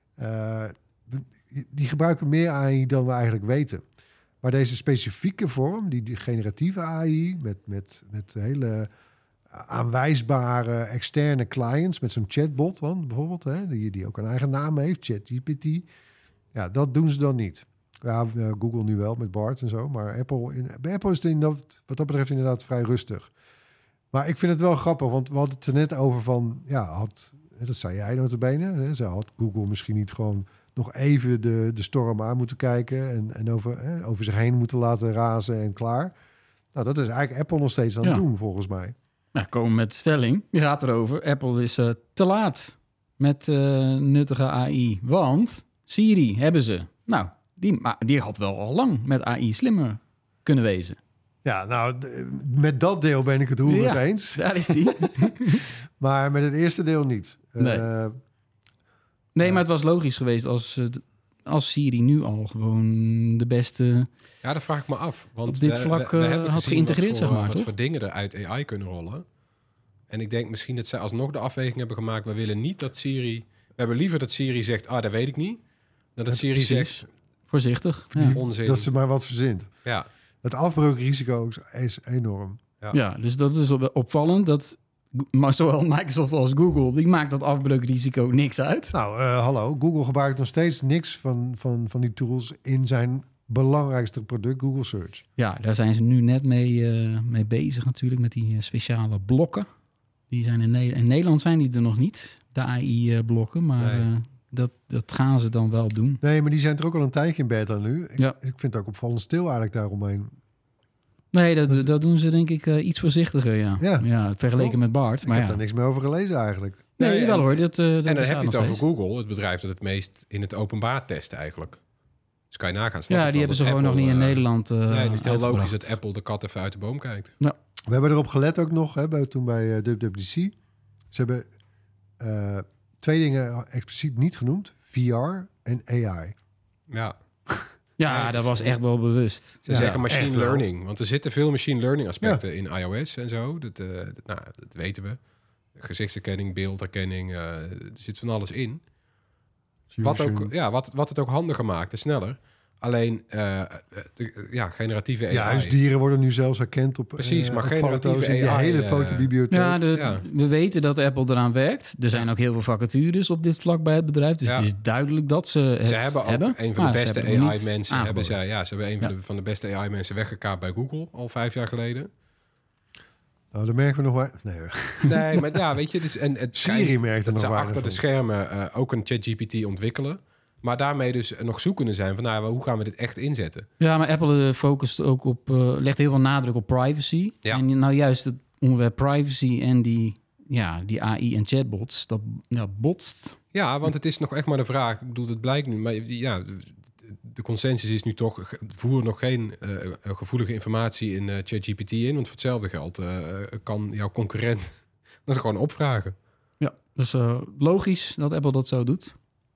Die gebruiken meer AI dan we eigenlijk weten. Maar deze specifieke vorm, die generatieve AI... met hele aanwijsbare externe clients... met zo'n chatbot dan bijvoorbeeld... die ook een eigen naam heeft, ChatGPT... Ja, dat doen ze dan niet. Ja, Google nu wel met Bard en zo. Maar bij Apple is het wat dat betreft inderdaad vrij rustig. Maar ik vind het wel grappig, want we hadden het er net over van... dat zei jij notabene. Had Google misschien niet gewoon nog even de storm aan moeten kijken... en over zich heen moeten laten razen en klaar. Nou, dat is eigenlijk Apple nog steeds aan het doen, volgens mij. Nou, komen met de stelling. Die gaat erover. Apple is te laat met nuttige AI. Want... Siri hebben ze. Nou, die had wel al lang met AI slimmer kunnen wezen. Ja, nou, met dat deel ben ik het roerend eens. Daar is die. Maar met het eerste deel niet. Nee, maar het was logisch geweest als Siri nu al gewoon de beste... Ja, dat vraag ik me af. Want op dit vlak we hebben had geïntegreerd, zeg maar. Wat voor dingen er uit AI kunnen rollen. En ik denk misschien dat zij alsnog de afweging hebben gemaakt... we willen niet dat Siri... We hebben liever dat Siri zegt, dat weet ik niet... dat Siri zegt... Voorzichtig. Onzin. Dat ze maar wat verzint. Ja. Het afbreukrisico is enorm. Ja, dus dat is opvallend. Dat maar zowel Microsoft als Google... die maakt dat afbreukrisico niks uit. Nou, hallo. Google gebruikt nog steeds niks van die tools... in zijn belangrijkste product, Google Search. Ja, daar zijn ze nu net mee bezig natuurlijk... met die speciale blokken. Die zijn in Nederland zijn die er nog niet, de AI-blokken. Maar... Nee. Dat gaan ze dan wel doen. Nee, maar die zijn er ook al een tijdje in beta nu. Ik vind het ook opvallend stil eigenlijk daaromheen. Nee, dat doen ze denk ik iets voorzichtiger, ja. Ja. Vergeleken Toch? met Bart. Ik Maar heb ja. daar niks meer over gelezen eigenlijk. Nee, wel hoor. En dan heb je het over Google, het bedrijf dat het meest in het openbaar test eigenlijk. Dus kan je nagaan. Snap Ja, ik die wel hebben ze dat gewoon nog Apple, niet in Nederland nee, het is heel logisch uitgebracht. dat Apple de kat even uit de boom kijkt. We hebben erop gelet ook nog, toen bij WWDC. Ze hebben 2 dingen expliciet niet genoemd. VR en AI. Ja, Ja, het dat is- was echt wel bewust. ze zeggen machine echt wel. learning. Want er zitten veel machine learning aspecten in iOS en zo. Dat weten we. Gezichtsherkenning, beeldherkenning, er zit van alles in. Wat het ook handiger maakt en sneller. Alleen, generatieve AI. Ja, huisdieren worden nu zelfs herkend op Precies, maar op generatieve foto's in de AI, hele fotobibliotheek. Ja, we weten dat Apple eraan werkt. Er zijn ook heel veel vacatures op dit vlak bij het bedrijf. Dus Ja. het is duidelijk dat ze het Ze hebben ook een van maar de ze beste hebben het niet AI-mensen. Ze aangeboden. hebben een van de beste AI-mensen weggekaapt bij Google al 5 jaar geleden. Nou, dat merken we nog maar. Nee, hoor. Nee, maar ja, weet je, het Siri schijnt merkt er dat nog ze weinig achter de van. schermen ook een ChatGPT ontwikkelen. Maar daarmee dus nog zoekende zijn van, hoe gaan we dit echt inzetten? Ja, maar Apple focust ook op, legt heel veel nadruk op privacy. Ja. En nou juist het onderwerp privacy en die AI en chatbots, dat botst. Ja, want het is nog echt maar de vraag. Ik bedoel, het blijkt nu, maar ja, de consensus is nu toch, voer nog geen gevoelige informatie in ChatGPT in. Want voor hetzelfde geld kan jouw concurrent dat gewoon opvragen. Ja, dus logisch dat Apple dat zo doet.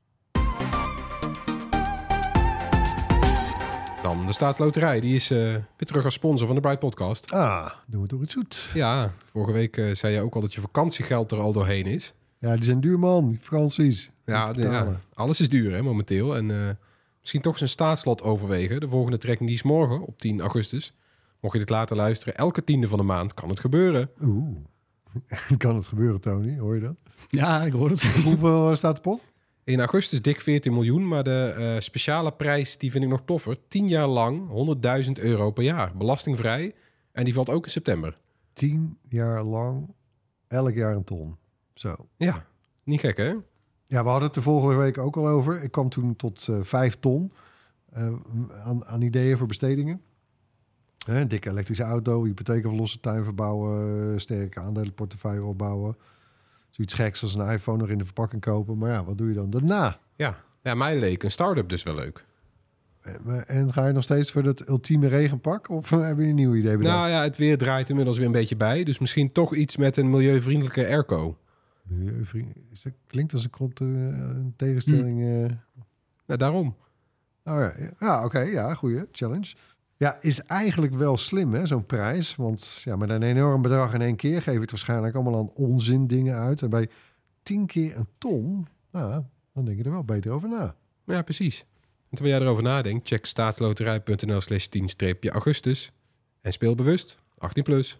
Dan de Staatsloterij, die is weer terug als sponsor van de Bright Podcast. Doen we toch iets zoet. Ja, vorige week zei je ook al dat je vakantiegeld er al doorheen is. Ja, die zijn duur, man. Die vakanties. Ja, Moet betalen. alles is duur hè, momenteel. En misschien toch eens een staatslot overwegen. De volgende trekking die is morgen, op 10 augustus. Mocht je dit later luisteren, elke 10e van de maand kan het gebeuren. Oeh. Kan het gebeuren, Tony? Hoor je dat? Ja, ik hoor het. Hoeveel staat de pot? In augustus dik 14 miljoen, maar de speciale prijs die vind ik nog toffer. 10 jaar lang, €100.000 per jaar. Belastingvrij. En die valt ook in september. 10 jaar lang, elk jaar een ton. Zo. Ja, niet gek hè? Ja, we hadden het de vorige week ook al over. Ik kwam toen tot 5 ton aan ideeën voor bestedingen. Een dikke elektrische auto, hypotheek of losse tuin verbouwen, sterke aandelenportefeuille opbouwen. Zoiets geks als een iPhone nog in de verpakking kopen. Maar ja, wat doe je dan daarna? Ja, mij leek een start-up dus wel leuk. En ga je nog steeds voor dat ultieme regenpak? Of heb je een nieuw idee bedacht? Nou ja, het weer draait inmiddels weer een beetje bij. Dus misschien toch iets met een milieuvriendelijke airco. Klinkt als een tegenstelling. Nou, daarom. Oké. Ja, goeie challenge. Ja, is eigenlijk wel slim, hè, zo'n prijs. Want ja, met een enorm bedrag in één keer geef je het waarschijnlijk allemaal aan onzin dingen uit. En bij 10 keer een ton, nou, dan denk je er wel beter over na. Ja, precies. En terwijl jij erover nadenkt, check staatsloterij.nl/10-augustus. En speel bewust, 18+.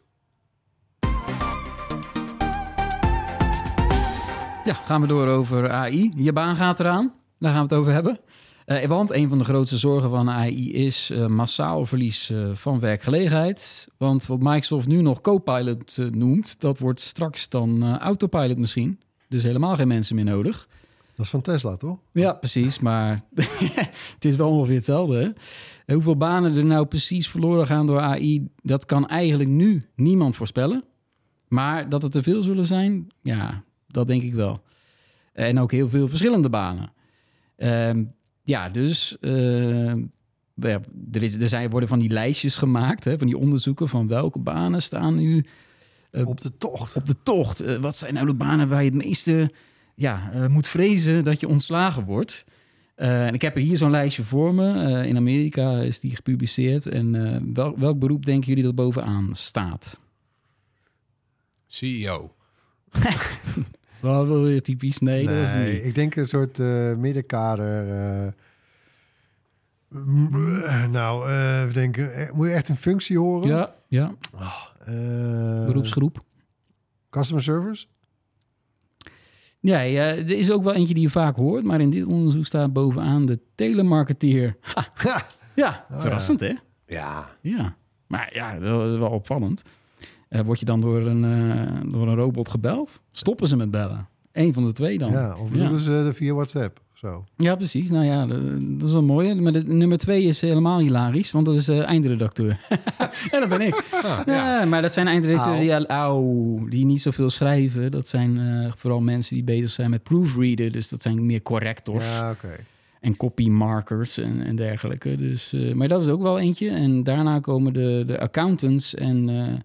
Ja, gaan we door over AI. Je baan gaat eraan. Daar gaan we het over hebben. Want een van de grootste zorgen van AI is massaal verlies van werkgelegenheid. Want wat Microsoft nu nog Copilot noemt, dat wordt straks dan Autopilot misschien. Dus helemaal geen mensen meer nodig. Dat is van Tesla, toch? Ja, precies. Maar het is wel ongeveer hetzelfde. Hè? En hoeveel banen er nou precies verloren gaan door AI, dat kan eigenlijk nu niemand voorspellen. Maar dat het er veel zullen zijn, ja, dat denk ik wel. En ook heel veel verschillende banen. Worden van die lijstjes gemaakt, hè, van die onderzoeken van welke banen staan nu op de tocht. Op de tocht. Wat zijn nou de banen waar je het meeste moet vrezen dat je ontslagen wordt? En ik heb er hier zo'n lijstje voor me. In Amerika is die gepubliceerd. En welk beroep denken jullie dat bovenaan staat? CEO. Wel weer typisch. Nee, dat was niet. Ik denk een soort middenkader. We denken, moet je echt een functie horen? Ja. Beroepsgroep. Customer service? Ja, er is ook wel eentje die je vaak hoort, maar in dit onderzoek staat bovenaan de telemarketeer. Ja, verrassend hè? Ja. Maar ja, wel opvallend. Word je dan door een robot gebeld? Stoppen ze met bellen? Eén van de twee dan. Ja, of bedoelen ze via WhatsApp of zo? Ja, precies. Nou ja, dat is wel mooi. Maar nummer 2 is helemaal hilarisch, want dat is de eindredacteur. En dat ben ik. Ja, maar dat zijn eindredacteuren die niet zoveel schrijven. Dat zijn vooral mensen die bezig zijn met proofreader. Dus dat zijn meer correctors. Ja, oké. En copymarkers en dergelijke. Dus, maar dat is ook wel eentje. En daarna komen de accountants. En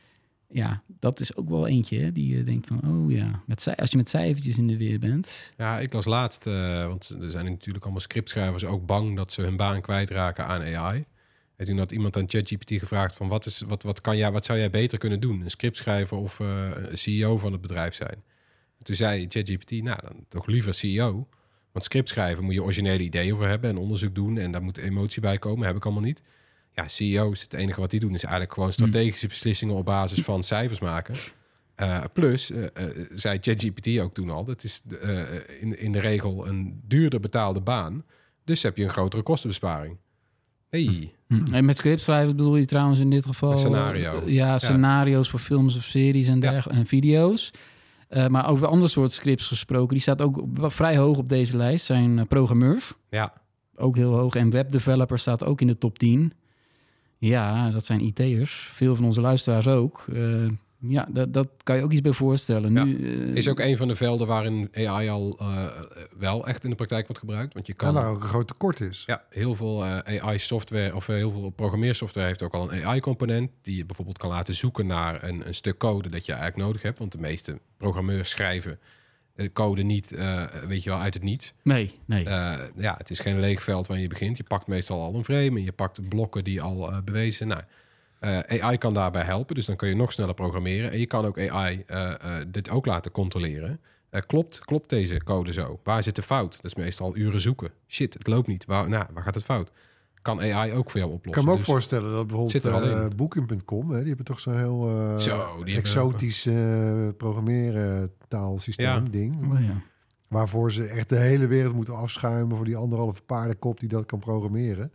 dat is ook wel eentje. Hè, die denkt van, als je met cijfertjes in de weer bent. Ja, ik las laatst, want er zijn natuurlijk allemaal scriptschrijvers ook bang dat ze hun baan kwijtraken aan AI. En toen had iemand aan ChatGPT gevraagd van wat zou jij beter kunnen doen? Een scriptschrijver of een CEO van het bedrijf zijn? En toen zei ChatGPT, nou dan toch liever CEO. Want scriptschrijven moet je originele ideeën over hebben en onderzoek doen. En daar moet emotie bij komen, heb ik allemaal niet. Ja, CEO's, het enige wat die doen is eigenlijk gewoon strategische beslissingen op basis van cijfers maken. Plus, zei ChatGPT ook toen al, dat is in de regel een duurder betaalde baan. Dus heb je een grotere kostenbesparing. Hey. En met scriptschrijven bedoel je trouwens in dit geval... Een scenario. Scenario's voor films of series en dergelijke en video's. Maar over andere soort scripts gesproken, die staat ook vrij hoog op deze lijst, zijn programmeurs. Ja. Ook heel hoog. En webdevelopers staat ook in de top 10. Ja, dat zijn IT'ers. Veel van onze luisteraars ook. Dat kan je ook iets bij voorstellen. Ja. Nu, is ook een van de velden waarin AI al wel echt in de praktijk wordt gebruikt. Want je kan... En waar ook een groot tekort is. Ja, heel veel AI-software of heel veel programmeersoftware heeft ook al een AI-component die je bijvoorbeeld kan laten zoeken naar een stuk code dat je eigenlijk nodig hebt. Want de meeste programmeurs schrijven code niet, uit het niets. Nee. Het is geen leeg veld waar je begint. Je pakt meestal al een frame en je pakt blokken die al bewezen. Nou, AI kan daarbij helpen, dus dan kun je nog sneller programmeren. En je kan ook AI dit ook laten controleren. Klopt deze code zo? Waar zit de fout? Dat is meestal uren zoeken. Shit, het loopt niet. Waar gaat het fout? Kan AI ook voor jou oplossen. Ik kan me ook voorstellen dat bijvoorbeeld Booking.com... die hebben toch zo'n heel exotisch programmeren taalsysteem ding. Oh, ja. Waarvoor ze echt de hele wereld moeten afschuimen voor die 1,5 paardenkop die dat kan programmeren.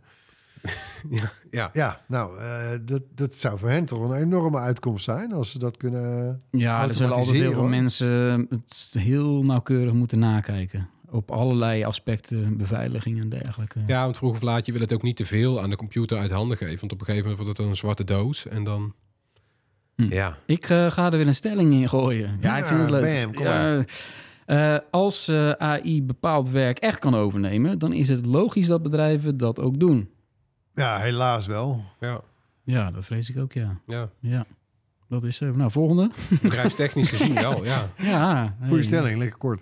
Dat zou voor hen toch een enorme uitkomst zijn als ze dat kunnen. Ja, er zullen altijd heel veel mensen het heel nauwkeurig moeten nakijken. Op allerlei aspecten, beveiliging en dergelijke. Ja, want vroeg of laat, je wil het ook niet te veel aan de computer uit handen geven. Want op een gegeven moment wordt het een zwarte doos en dan... Ja. Ik ga er weer een stelling in gooien. Ja, ik vind het leuk. Als AI bepaald werk echt kan overnemen, dan is het logisch dat bedrijven dat ook doen. Ja, helaas wel. Ja, dat vrees ik ook, ja. Dat is zo. Nou, volgende. Bedrijfstechnisch gezien wel, ja. Goeie stelling, lekker kort.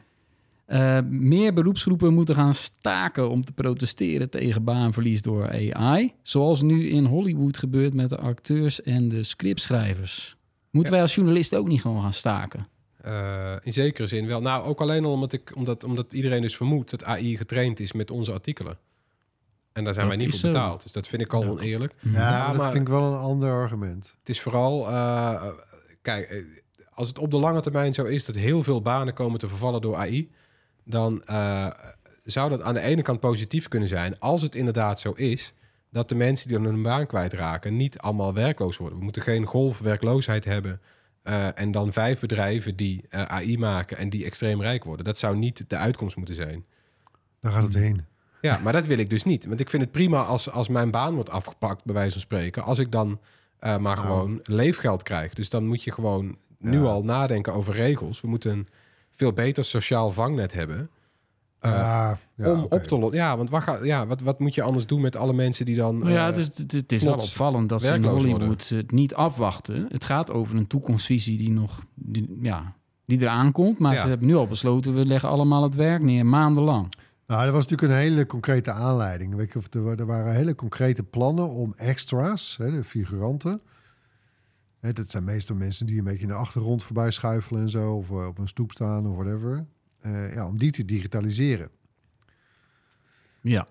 Meer beroepsgroepen moeten gaan staken om te protesteren tegen baanverlies door AI. Zoals nu in Hollywood gebeurt met de acteurs en de scriptschrijvers. Moeten wij als journalisten ook niet gewoon gaan staken? In zekere zin wel. Nou, ook alleen al omdat iedereen dus vermoedt dat AI getraind is met onze artikelen. En daar zijn wij niet voor betaald. Dus dat vind ik al oneerlijk. Ja, maar dat vind ik wel een ander argument. Het is vooral... kijk, als het op de lange termijn zo is dat heel veel banen komen te vervallen door AI... dan zou dat aan de ene kant positief kunnen zijn... als het inderdaad zo is dat de mensen die hun baan kwijtraken... niet allemaal werkloos worden. We moeten geen golf werkloosheid hebben... en dan 5 bedrijven die AI maken en die extreem rijk worden. Dat zou niet de uitkomst moeten zijn. Daar gaat het heen. Ja, maar dat wil ik dus niet. Want ik vind het prima als mijn baan wordt afgepakt, bij wijze van spreken... als ik dan gewoon leefgeld krijg. Dus dan moet je gewoon nu al nadenken over regels. We moeten een veel beter sociaal vangnet hebben... om op te lossen. Ja, want wat moet je anders doen met alle mensen die dan... het is wel opvallend dat ze in Hollywood het niet afwachten. Het gaat over een toekomstvisie die eraan komt. Maar ze hebben nu al besloten, we leggen allemaal het werk neer, maandenlang. Nou, dat was natuurlijk een hele concrete aanleiding. Weet je, er waren hele concrete plannen om extra's, de figuranten... dat zijn meestal mensen die een beetje in de achtergrond voorbij schuifelen en zo... of op een stoep staan of whatever... om die te digitaliseren. Ja.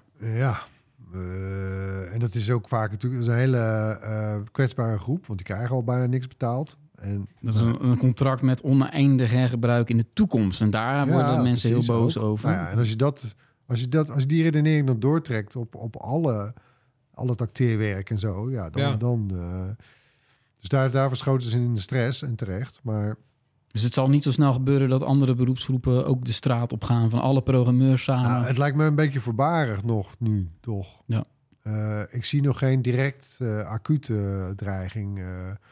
En dat is ook vaak natuurlijk een hele kwetsbare groep... want die krijgen al bijna niks betaald. En, dat is een contract met oneindig hergebruik in de toekomst. En daar worden mensen heel boos over. Nou ja, en als je die redenering dan doortrekt op al het acteerwerk en zo... dan dus daar verschoten ze in de stress en terecht. Maar Dus het zal niet zo snel gebeuren dat andere beroepsgroepen ook de straat op gaan van alle programmeurs samen. Nou, het lijkt me een beetje voorbarig nog nu, toch? Ja. Ik zie nog geen direct acute dreiging.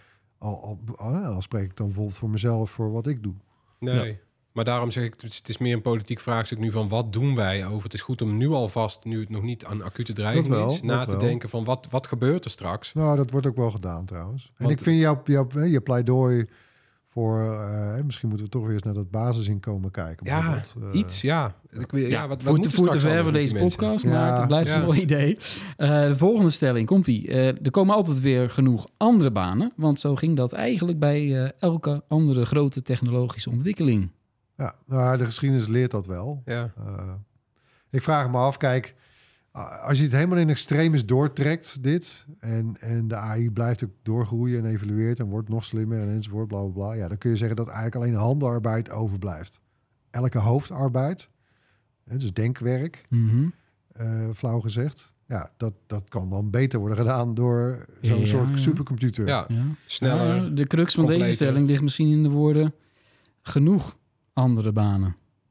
Al spreek ik dan bijvoorbeeld voor mezelf, voor wat ik doe. Nee, maar daarom zeg ik, het is meer een politiek vraagstuk nu van wat doen wij over. Het is goed om nu alvast, nu het nog niet een acute dreiging is, na te denken van wat gebeurt er straks. Nou, dat wordt ook wel gedaan trouwens. En Want- ik vind je pleidooi voor... misschien moeten we toch weer eens naar dat basisinkomen kijken. Ja, bijvoorbeeld. iets, ja. Wat voor moeten we te straks ver allemaal voor met deze die mensen? podcast, Ja. maar het blijft Ja. een mooi idee. De volgende stelling, komt-ie. Er komen altijd weer genoeg andere banen, want zo ging dat eigenlijk bij elke andere grote technologische ontwikkeling. Ja, nou, de geschiedenis leert dat wel. Ja. Ik vraag me af, kijk, als je het helemaal in extremis doortrekt, dit, en de AI blijft ook doorgroeien en evalueert en wordt nog slimmer en enzovoort, bla bla bla, ja, dan kun je zeggen dat eigenlijk alleen handenarbeid overblijft. Elke hoofdarbeid, dus denkwerk, flauw gezegd, ja, dat kan dan beter worden gedaan door zo'n soort supercomputer. Ja, Ja. sneller. Ja, de crux van completer. deze stelling ligt misschien in de woorden genoeg andere banen.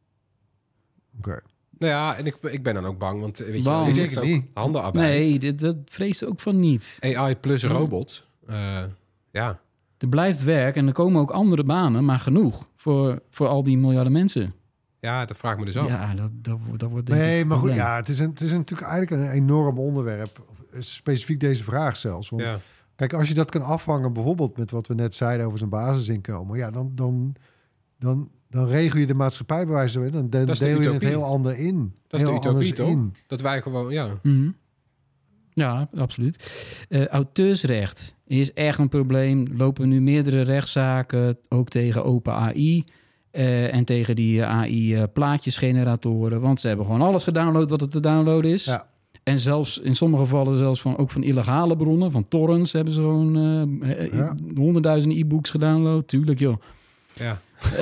Oké. Nou ja, en ik ben dan ook bang, want weet je, Bang. je Ik zegt denk ook het niet. handenarbeid. Nee, dat vrees ook van niet. AI plus robots. Ja. Er blijft werk en er komen ook andere banen, maar genoeg voor al die miljarden mensen. Ja, dat vraag ik me dus af. Ja, dat wordt denk ik Nee, een maar goed, probleem. ja, het is natuurlijk eigenlijk een enorm onderwerp. Specifiek deze vraag zelfs. Want Ja. kijk, als je dat kan afvangen, bijvoorbeeld met wat we net zeiden over zijn basisinkomen, ja, dan regel je de maatschappij bij wijze van, dan is de deel je het utopie. heel ander in. Dat is de Heel utopie, anders toch? in. Dat wij gewoon, ja. Mhm. Ja, absoluut. Auteursrecht is echt een probleem. Lopen nu meerdere rechtszaken, ook tegen OpenAI en tegen die AI-plaatjesgeneratoren. Want ze hebben gewoon alles gedownload wat er te downloaden is. Ja. En zelfs in sommige gevallen zelfs ook van illegale bronnen, van torrents, hebben ze gewoon honderdduizenden e-books gedownload. Tuurlijk, joh. Ja.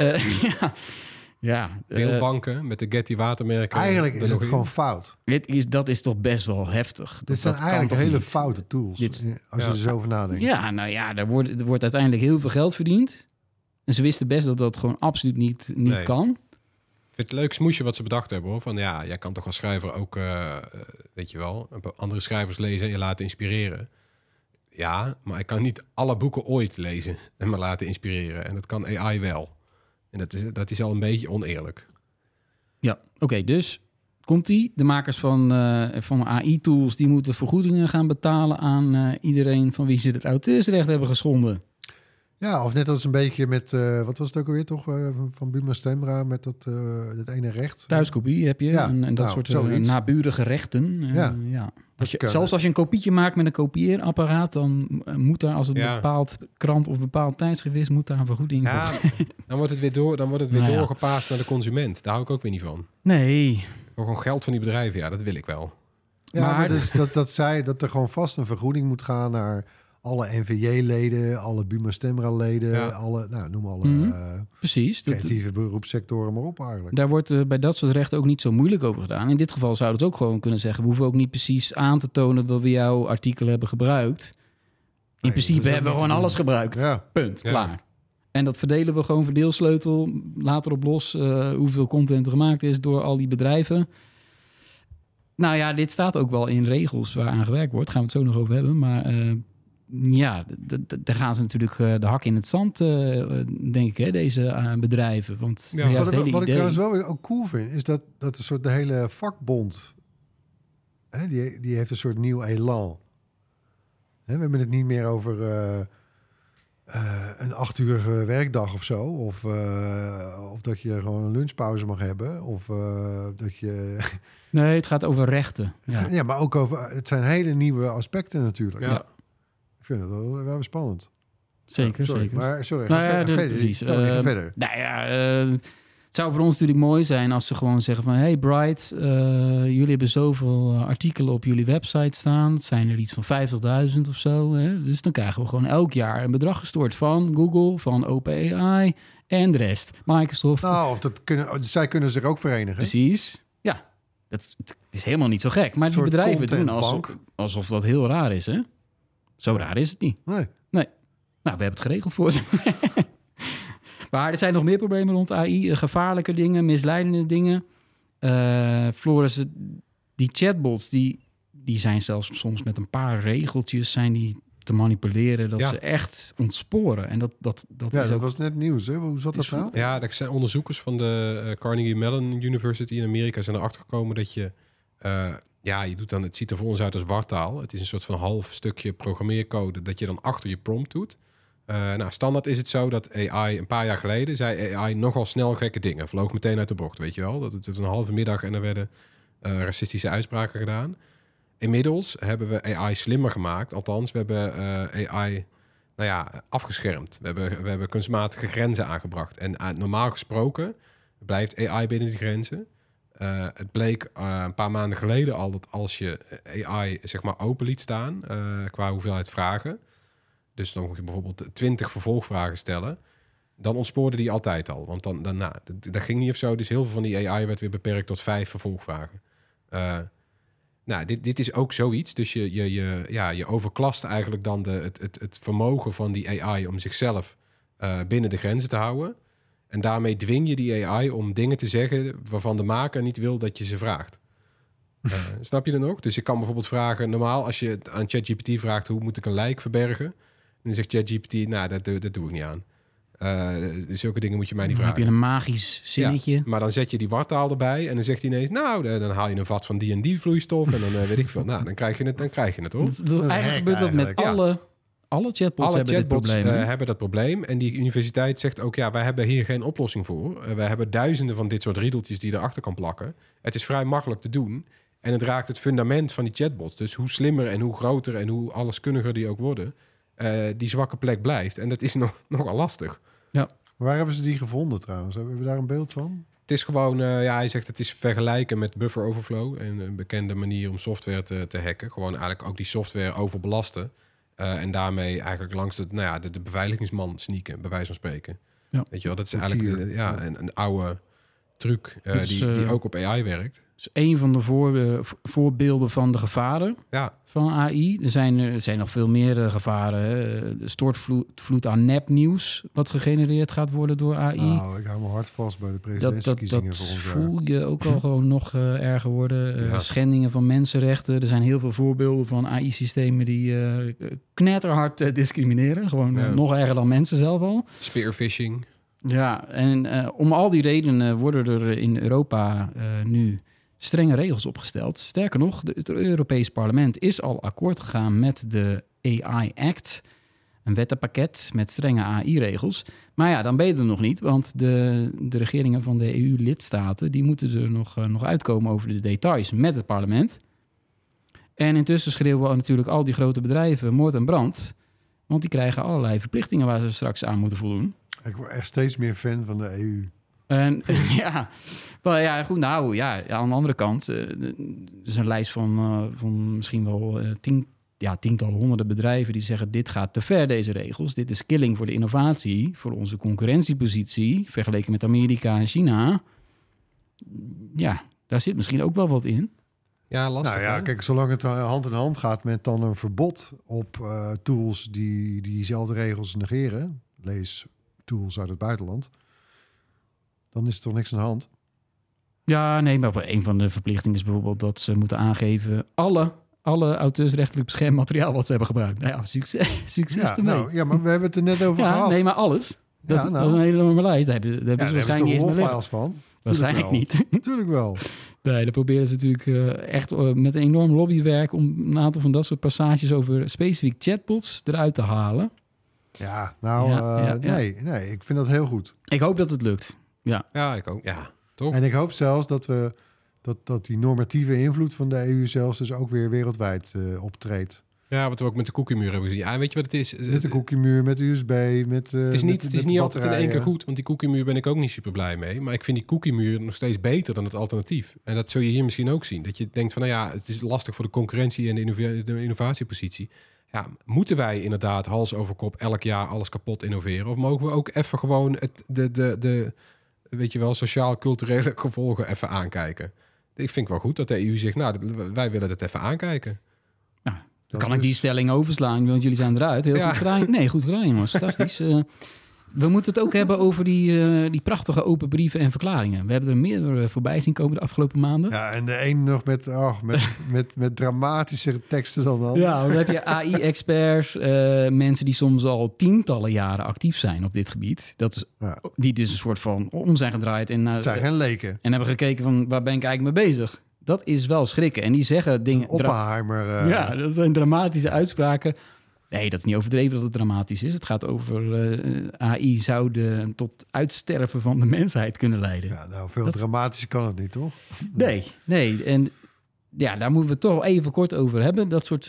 Ja, Beeldbanken met de Getty watermerken. Eigenlijk er is nog het in. gewoon fout. dat is toch best wel heftig. Dit zijn Dat kan eigenlijk toch hele niet? foute tools, als je Ja. er zo over nadenkt. Ja, nou ja, er wordt uiteindelijk heel veel geld verdiend. En ze wisten best dat dat gewoon absoluut niet Nee. kan. Ik vind het leuk smoesje wat ze bedacht hebben, hoor. Van ja, jij kan toch als schrijver ook, weet je wel, andere schrijvers lezen en je laten inspireren. Ja, maar ik kan niet alle boeken ooit lezen en me laten inspireren. En dat kan AI wel. En dat is al een beetje oneerlijk. Ja, oké, dus komt-ie. De makers van AI-tools, die moeten vergoedingen gaan betalen aan iedereen van wie ze het auteursrecht hebben geschonden. Ja, of net als een beetje met, wat was het ook alweer toch, van Buma Stemra, met dat ene recht. Thuiskopie heb je Ja, en dat nou, soort zoiets. naburige rechten. Ja. Zelfs als je een kopietje maakt met een kopieerapparaat, dan moet daar, als het Ja. een bepaald krant of een bepaald tijdschrift is, moet daar een vergoeding Ja, voor. dan wordt het weer, Nou ja. doorgepaast naar de consument. Daar hou ik ook weer niet van. Nee. Gewoon geld van die bedrijven, ja, dat wil ik wel. Ja, Maar- maar dus dat er gewoon vast een vergoeding moet gaan naar alle NVJ-leden, alle Buma Stemra-leden, Ja. alle, nou, noem alle Mhm. Precies. creatieve beroepssectoren maar op eigenlijk. Daar wordt bij dat soort rechten ook niet zo moeilijk over gedaan. In dit geval zouden het ook gewoon kunnen zeggen. We hoeven ook niet precies aan te tonen dat we jouw artikel hebben gebruikt. In principe dat is ook hebben we niet gewoon te alles doen. gebruikt. Ja, Punt, Ja. klaar. En dat verdelen we gewoon verdeelsleutel later op los hoeveel content er gemaakt is door al die bedrijven. Nou ja, dit staat ook wel in regels waar aan gewerkt wordt. Gaan we het zo nog over hebben. Maar ja, daar gaan ze natuurlijk de hak in het zand, denk ik, hè, deze bedrijven. Want Ja. ja, Wat, het ik, hele wat ik idee... trouwens wel weer ook cool vind, is dat een soort de hele vakbond, hè, die heeft een soort nieuw elan. Hè, we hebben het niet meer over een 8-uurige werkdag of zo. Of dat je gewoon een lunchpauze mag hebben. Of dat je... Nee, het gaat over rechten. Ja. Ja, maar ook over... Het zijn hele nieuwe aspecten natuurlijk. Ja. Ik vind het wel spannend. Zeker, sorry, zeker. Maar sorry, Nou ga ja, verder. precies. Tony, ga verder. Nou ja, het zou voor ons natuurlijk mooi zijn als ze gewoon zeggen van... Hey Bright, jullie hebben zoveel artikelen op jullie website staan. Het zijn er iets van 50.000 of zo. Hè? Dus dan krijgen we gewoon elk jaar een bedrag gestort van Google, van OpenAI en de rest. Microsoft. Nou, of zij kunnen zich ook verenigen. Precies. Ja, het is helemaal niet zo gek. Maar die soort bedrijven doen contentbank. alsof dat heel raar is, hè? Zo raar is het niet. Nee. Nou, we hebben het geregeld voor ze. Maar er zijn nog meer problemen rond AI. Gevaarlijke dingen, misleidende dingen. Floris, die chatbots, die zijn zelfs soms met een paar regeltjes zijn die te manipuleren, dat ze echt ontsporen. En dat is ook... was net nieuws, hè? Hoe zat dat nou? Ja, er zijn onderzoekers van de Carnegie Mellon University in Amerika zijn erachter gekomen dat je... je doet dan, het ziet er voor ons uit als wartaal. Het is een soort van half stukje programmeercode dat je dan achter je prompt doet. Standaard is het zo dat AI een paar jaar geleden zei AI nogal snel gekke dingen. Vloog meteen uit de bocht, weet je wel. Dat het was een halve middag en er werden racistische uitspraken gedaan. Inmiddels hebben we AI slimmer gemaakt. Althans, we hebben AI afgeschermd. We hebben kunstmatige grenzen aangebracht. En normaal gesproken blijft AI binnen die grenzen. Het bleek een paar maanden geleden al dat als je AI zeg maar open liet staan qua hoeveelheid vragen, dus dan moet je bijvoorbeeld 20 vervolgvragen stellen, dan ontspoorde die altijd al. Want dat ging niet of zo. Dus heel veel van die AI werd weer beperkt tot 5 vervolgvragen. Dit is ook zoiets. Dus je overklast eigenlijk dan het vermogen van die AI om zichzelf binnen de grenzen te houden. En daarmee dwing je die AI om dingen te zeggen waarvan de maker niet wil dat je ze vraagt. Snap je dat ook? Dus je kan bijvoorbeeld vragen, normaal als je aan ChatGPT vraagt hoe moet ik een lijk verbergen, dan zegt ChatGPT, dat doe ik niet aan. Zulke dingen moet je mij niet vragen. Dan heb je een magisch zinnetje. Ja, maar dan zet je die wartaal erbij en dan zegt hij ineens, dan haal je een vat van die en die vloeistof en dan weet ik veel. Dan krijg je het hoor. Eigenlijk gebeurt dat met alle chatbots hebben dat probleem. En die universiteit zegt ook, wij hebben hier geen oplossing voor. Wij hebben duizenden van dit soort riedeltjes die erachter kan plakken. Het is vrij makkelijk te doen. En het raakt het fundament van die chatbots. Dus hoe slimmer en hoe groter en hoe alleskunniger die ook worden, die zwakke plek blijft. En dat is nogal lastig. Ja. Waar hebben ze die gevonden trouwens? Hebben we daar een beeld van? Het is gewoon, hij zegt het is vergelijken met buffer overflow. Een bekende manier om software te hacken. Gewoon eigenlijk ook die software overbelasten. En daarmee eigenlijk langs de beveiligingsman sneaken, bij wijze van spreken. Ja. Weet je wel, dat is eigenlijk een oude truc die ook op AI werkt. Dus een van de voorbeelden van de gevaren van AI. Er zijn nog veel meer gevaren. Hè. De stortvloed aan nepnieuws, wat gegenereerd gaat worden door AI. Nou, ik hou me hard vast bij de presidentsverkiezingen dat voel je ook al gewoon nog erger worden. Schendingen van mensenrechten. Er zijn heel veel voorbeelden van AI-systemen die knetterhard discrimineren. Gewoon nog erger dan mensen zelf al. Spearfishing. Ja, en om al die redenen worden er in Europa nu strenge regels opgesteld. Sterker nog, het Europees Parlement is al akkoord gegaan met de AI Act. Een wettenpakket met strenge AI-regels. Maar dan ben je er nog niet, want de regeringen van de EU-lidstaten die moeten er nog uitkomen over de details met het parlement. En intussen schreeuwen natuurlijk al die grote bedrijven moord en brand, want die krijgen allerlei verplichtingen waar ze straks aan moeten voldoen. Ik word echt steeds meer fan van de EU. En goed, aan de andere kant, er is een lijst van misschien wel tientallen, honderden bedrijven die zeggen, dit gaat te ver, deze regels. Dit is killing voor de innovatie, voor onze concurrentiepositie, vergeleken met Amerika en China. Ja, daar zit misschien ook wel wat in. Ja, lastig. Nou ja, kijk, zolang het hand in hand gaat met dan een verbod op tools die diezelfde regels negeren, lees tools uit het buitenland, dan is er toch niks aan de hand? Ja, nee, maar een van de verplichtingen is bijvoorbeeld dat ze moeten aangeven alle auteursrechtelijk beschermd materiaal wat ze hebben gebruikt. Nou ja, succes ermee. Maar we hebben het er net over gehad. Nee, maar alles. Dat is een hele lange lijst. Daar hebben ze waarschijnlijk niet eens meer files van. Waarschijnlijk niet. Tuurlijk wel. Nee, dan proberen ze natuurlijk echt met een enorm lobbywerk om een aantal van dat soort passages over specifiek chatbots eruit te halen. Ja, nee, ik vind dat heel goed. Ik hoop dat het lukt. Ja, ik ook. Ja, toch? En ik hoop zelfs dat die normatieve invloed van de EU zelfs dus ook weer wereldwijd optreedt. Ja, wat we ook met de cookiemuur hebben gezien. Ja, weet je wat het is? Met de cookiemuur, met de USB, met het is niet altijd in één keer goed, want die cookiemuur ben ik ook niet super blij mee. Maar ik vind die cookiemuur nog steeds beter dan het alternatief. En dat zul je hier misschien ook zien. Dat je denkt van, het is lastig voor de concurrentie en de innovatiepositie. Ja, moeten wij inderdaad hals over kop elk jaar alles kapot innoveren? Of mogen we ook even gewoon de weet je wel, sociaal-culturele gevolgen even aankijken? Ik vind wel goed dat de EU zegt, wij willen het even aankijken. Dan kan ik die stelling overslaan, want jullie zijn eruit. Heel goed gedaan. Nee, goed gedaan, jongens. Fantastisch. We moeten het ook hebben over die prachtige open brieven en verklaringen. We hebben er meer voorbij zien komen de afgelopen maanden. Ja, en de een nog met dramatische teksten dan de ander. Ja, dan heb je AI-experts, mensen die soms al tientallen jaren actief zijn op dit gebied. Dat is, die dus een soort van om zijn gedraaid. Het zijn geen leken. En hebben gekeken van, waar ben ik eigenlijk mee bezig? Dat is wel schrikken. En die zeggen dingen... Oppenheimer. Ja, dat zijn dramatische uitspraken. Nee, dat is niet overdreven dat het dramatisch is. Het gaat over AI zou tot uitsterven van de mensheid kunnen leiden. Ja, nou, veel dramatischer kan het niet, toch? Nee. En ja, daar moeten we het toch even kort over hebben. Dat soort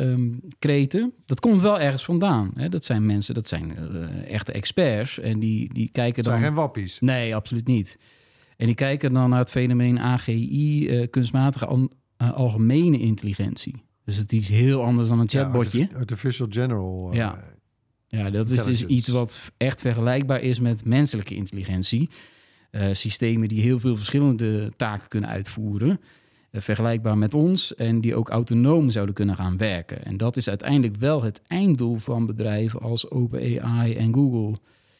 kreten. Dat komt wel ergens vandaan. Hè? Dat zijn mensen, dat zijn echte experts. En die kijken dan... Het zijn geen wappies. Nee, absoluut niet. En die kijken dan naar het fenomeen AGI, kunstmatige algemene intelligentie. Dus het is heel anders dan een chatbotje. Ja, Artificial General. Ja, dat is dus iets wat echt vergelijkbaar is met menselijke intelligentie. Systemen die heel veel verschillende taken kunnen uitvoeren. Vergelijkbaar met ons en die ook autonoom zouden kunnen gaan werken. En dat is uiteindelijk wel het einddoel van bedrijven als OpenAI en Google.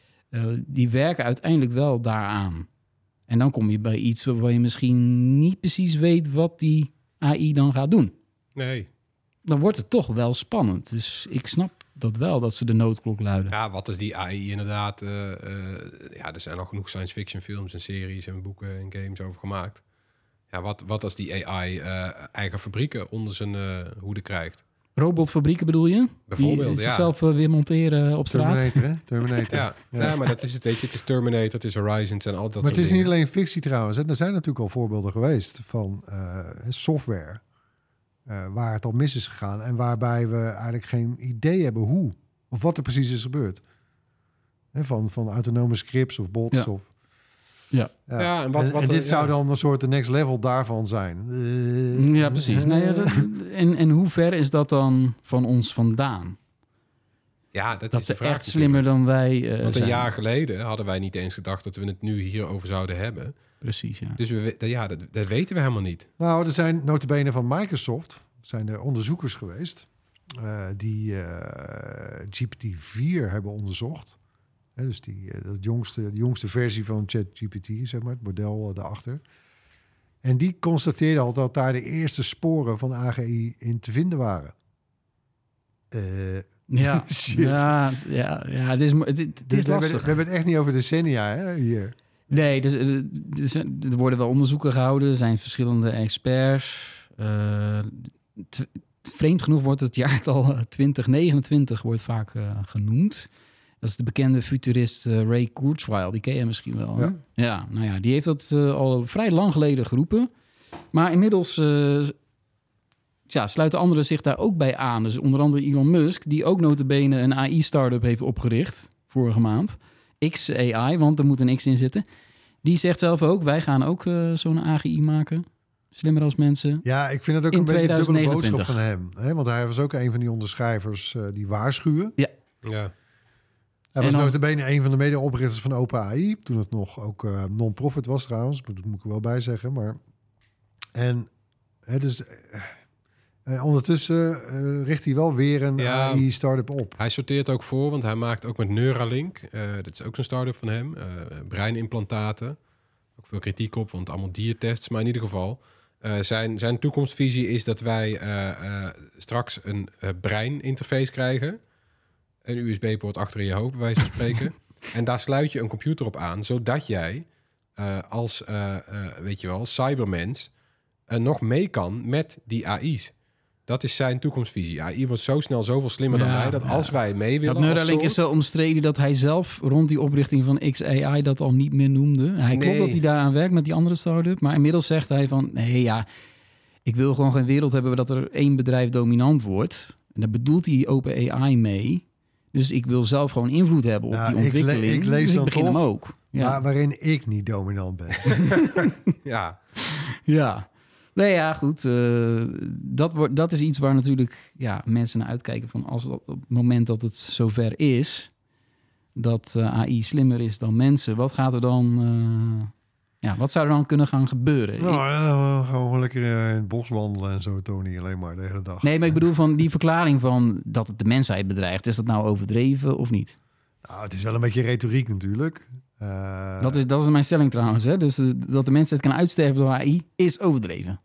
Die werken uiteindelijk wel daaraan. En dan kom je bij iets waar je misschien niet precies weet wat die AI dan gaat doen. Nee. Dan wordt het toch wel spannend. Dus ik snap dat wel, dat ze de noodklok luiden. Ja, wat is die AI inderdaad? Er zijn al genoeg science fiction films en series en boeken en games over gemaakt. Ja, wat als die AI eigen fabrieken onder zijn hoede krijgt? Robotfabrieken bedoel je? Bijvoorbeeld, die zichzelf weer monteren op straat? Terminator. Ja, maar dat is het, weet je. Het is Terminator, het is Horizons en al dat soort Maar het is dingen. niet alleen fictie trouwens. Hè. Er zijn natuurlijk al voorbeelden geweest van software... waar het al mis is gegaan... en waarbij we eigenlijk geen idee hebben hoe... of wat er precies is gebeurd. Hè, van autonome scripts of bots. Ja. Ja, en dit zou dan een soort de next level daarvan zijn. Ja, precies. En hoe ver is dat dan van ons vandaan? Ja, dat Dat is ze de vraag echt slimmer dan wij Want zijn. een jaar geleden hadden wij niet eens gedacht... dat we het nu hierover zouden hebben. Precies, ja. Dus dat weten we helemaal niet. Nou, er zijn nota bene van Microsoft... zijn er onderzoekers geweest... die GPT-4 hebben onderzocht... Dus die jongste versie van ChatGPT, zeg maar, het model daarachter. En die constateerde al dat daar de eerste sporen van AGI in te vinden waren. Ja, shit. ja, het is lastig. We hebben het echt niet over decennia hè, hier. Nee, dus er worden wel onderzoeken gehouden. Er zijn verschillende experts. Vreemd genoeg wordt het jaartal 2029 wordt vaak genoemd. Dat is de bekende futurist Ray Kurzweil. Die ken je misschien wel. Hè? Ja, nou ja, die heeft dat al vrij lang geleden geroepen. Maar inmiddels sluiten anderen zich daar ook bij aan. Dus onder andere Elon Musk, die ook nota bene een AI-startup heeft opgericht vorige maand. XAI, want er moet een X in zitten. Die zegt zelf ook, wij gaan ook zo'n AGI maken. Slimmer als mensen. Ja, ik vind het ook in een beetje een dubbele 2029. boodschap van hem. Hè? Want hij was ook een van die onderschrijvers die waarschuwen. Ja. Hij was nota bene een van de mede-oprichters van OpenAI. Toen het nog ook non-profit was trouwens. Dat moet ik er wel bij zeggen. Maar... En dus... ondertussen richt hij wel weer een AI-startup op. Hij sorteert ook voor, want hij maakt ook met Neuralink. Dat is ook zo'n start-up van hem. Breinimplantaten. Ook veel kritiek op, want allemaal diertests. Maar in ieder geval, zijn toekomstvisie is dat wij straks een breininterface krijgen. Een USB-poort achter in je hoofd, bij wijze van spreken. En daar sluit je een computer op aan, zodat jij als cybermens nog mee kan met die AI's. Dat is zijn toekomstvisie. AI wordt zo snel zoveel slimmer dan wij, dat als wij mee willen... Dat Neuralink is zo omstreden dat hij zelf rond die oprichting van XAI dat al niet meer noemde. Hij klopt dat hij daaraan werkt met die andere start-up, maar inmiddels zegt hij van... ik wil gewoon geen wereld hebben waar dat er één bedrijf dominant wordt. En daar bedoelt hij OpenAI mee. Dus ik wil zelf gewoon invloed hebben op die ontwikkeling. Ik lees dus dan ik begin toch, hem ook. Ja. Waarin ik niet dominant ben. Ja. Nee, ja, goed. Dat is iets waar natuurlijk mensen naar uitkijken. Van als op het moment dat het zover is, dat AI slimmer is dan mensen, wat gaat er dan... wat zou er dan kunnen gaan gebeuren? Nou, gewoon lekker in het bos wandelen en zo, Tony, alleen maar de hele dag. Nee, maar ik bedoel van die verklaring van dat het de mensheid bedreigt. Is dat nou overdreven of niet? Nou, het is wel een beetje retoriek natuurlijk. Dat is mijn stelling trouwens. Hè? Dus dat de mensheid kan uitsterven door AI is overdreven.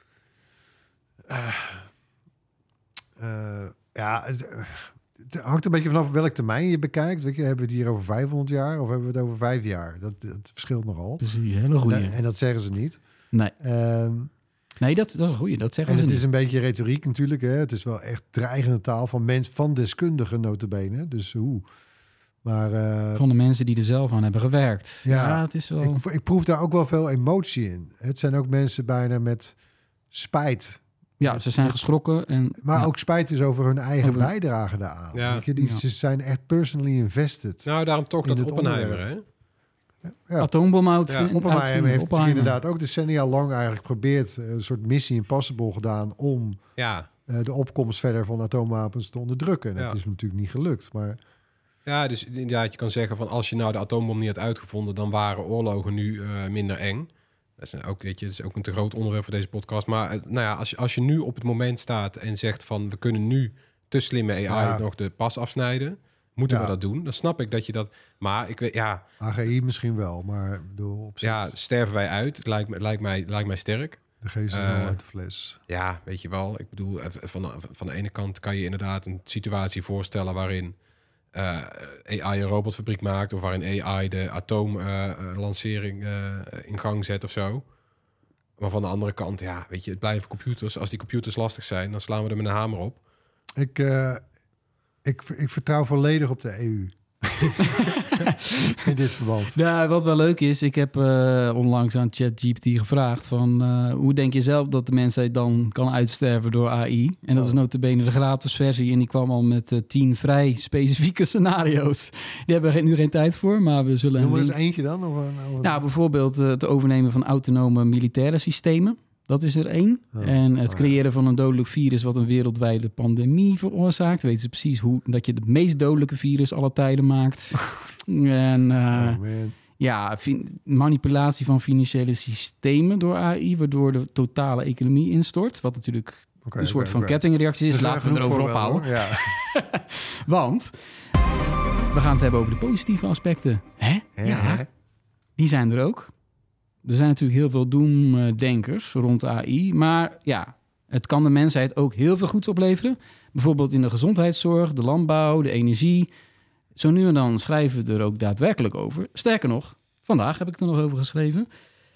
Het hangt een beetje vanaf welk termijn je bekijkt. Weet je, hebben we het hier over 500 jaar of hebben we het over 5 jaar? Dat verschilt nogal. Dus een hele goeie. En dat zeggen ze niet. Nee, Nee, dat is een goeie. Dat zeggen en ze het niet. is een beetje retoriek natuurlijk. Hè? Het is wel echt dreigende taal van deskundigen nota bene. Dus hoe? Maar Van de mensen die er zelf aan hebben gewerkt. Ja, het is wel... ik proef daar ook wel veel emotie in. Het zijn ook mensen bijna met spijt. Ja, ze zijn geschrokken. Maar ook spijt is over hun eigen bijdrage daaraan. Ja. Weet je, ze zijn echt personally invested. Nou, daarom toch in dat het Oppenheimer, onderwerp. hè? Ja. atoombom Ja. Oppenheimer heeft natuurlijk Oppenheimer. inderdaad ook decennia lang eigenlijk geprobeerd... een soort missie impossible gedaan om Ja. de opkomst verder van atoomwapens te onderdrukken. En dat is natuurlijk niet gelukt. Maar Ja, dus inderdaad, je kan zeggen van als je nou de atoombom niet had uitgevonden, dan waren oorlogen nu minder eng. Dat is ook, weet je, dat is ook een te groot onderwerp voor deze podcast. Maar nou ja, als je nu op het moment staat en zegt van we kunnen nu te slimme AI nog de pas afsnijden, moeten we dat doen? Dan snap ik dat je dat. Maar ik weet, AGI misschien wel, maar ik bedoel, op zich, sterven wij uit? Het lijkt mij sterk. de geest is wel uit de fles. Ja, weet je wel. Ik bedoel, van de ene kant kan je inderdaad een situatie voorstellen waarin AI een robotfabriek maakt, of waarin AI de atoomlancering in gang zet of zo. Maar van de andere kant, ja, weet je, het blijven computers. Als die computers lastig zijn, dan slaan we er met een hamer op. Ik vertrouw volledig op de EU. In dit verband. Ja, wat wel leuk is, ik heb onlangs aan ChatGPT gevraagd van hoe denk je zelf dat de mensheid dan kan uitsterven door AI? En dat is nota bene de gratis versie en die kwam al met 10 vrij specifieke scenario's. Die hebben we nu geen tijd voor, maar we zullen... Noem maar eens eentje dan? Nou, bijvoorbeeld het overnemen van autonome militaire systemen. Dat is er 1. En het creëren van een dodelijk virus wat een wereldwijde pandemie veroorzaakt. Weten ze precies hoe dat je het meest dodelijke virus aller tijden maakt. En manipulatie van financiële systemen door AI, waardoor de totale economie instort. Wat natuurlijk een soort van kettingreactie is. Dus laten we erover ophouden. Ja. Want we gaan het hebben over de positieve aspecten. Hè? Ja, die zijn er ook. Er zijn natuurlijk heel veel doemdenkers rond AI. Maar ja, het kan de mensheid ook heel veel goeds opleveren. Bijvoorbeeld in de gezondheidszorg, de landbouw, de energie. Zo nu en dan schrijven we er ook daadwerkelijk over. Sterker nog, vandaag heb ik er nog over geschreven.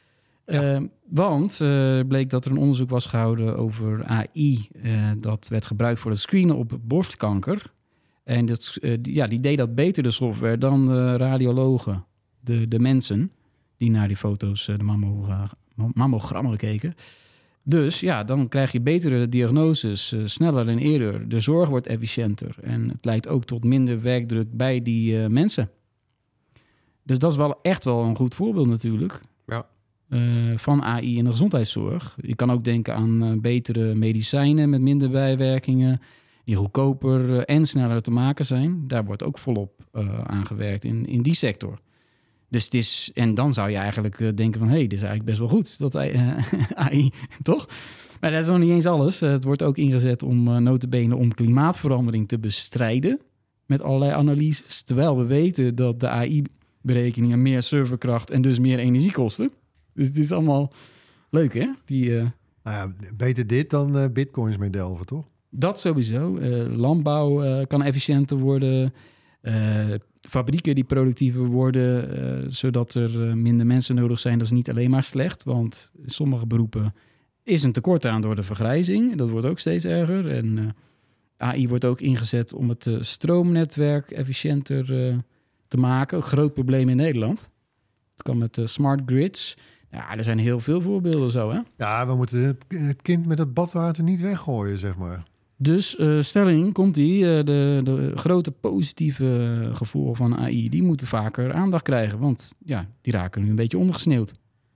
Want bleek dat er een onderzoek was gehouden over AI. Dat werd gebruikt voor het screenen op borstkanker. En die deed dat beter, de software, dan de radiologen, de mensen die naar die foto's, de mammogrammen keken. Dus ja, dan krijg je betere diagnoses, sneller en eerder. De zorg wordt efficiënter. En het leidt ook tot minder werkdruk bij die mensen. Dus dat is wel echt wel een goed voorbeeld natuurlijk. Ja. Van AI in de gezondheidszorg. Je kan ook denken aan betere medicijnen met minder bijwerkingen, die goedkoper en sneller te maken zijn. Daar wordt ook volop aan gewerkt in die sector. Dus het is, en dan zou je eigenlijk denken van, dit is eigenlijk best wel goed, dat AI, toch? Maar dat is nog niet eens alles. Het wordt ook ingezet om nota bene om klimaatverandering te bestrijden met allerlei analyses, terwijl we weten dat de AI-berekeningen meer serverkracht en dus meer energie kosten. Dus het is allemaal leuk, hè? Nou ja, beter dit dan bitcoins mee delven, toch? Dat sowieso. Landbouw kan efficiënter worden. Fabrieken die productiever worden, zodat er minder mensen nodig zijn. Dat is niet alleen maar slecht, want in sommige beroepen is een tekort aan door de vergrijzing. Dat wordt ook steeds erger. En AI wordt ook ingezet om het stroomnetwerk efficiënter te maken. Een groot probleem in Nederland. Het kan met smart grids. Ja, er zijn heel veel voorbeelden zo, hè? Ja, we moeten het kind met het badwater niet weggooien, zeg maar. Dus stelling komt de grote positieve gevolgen van AI, die moeten vaker aandacht krijgen. Want ja, die raken nu een beetje ondergesneeuwd.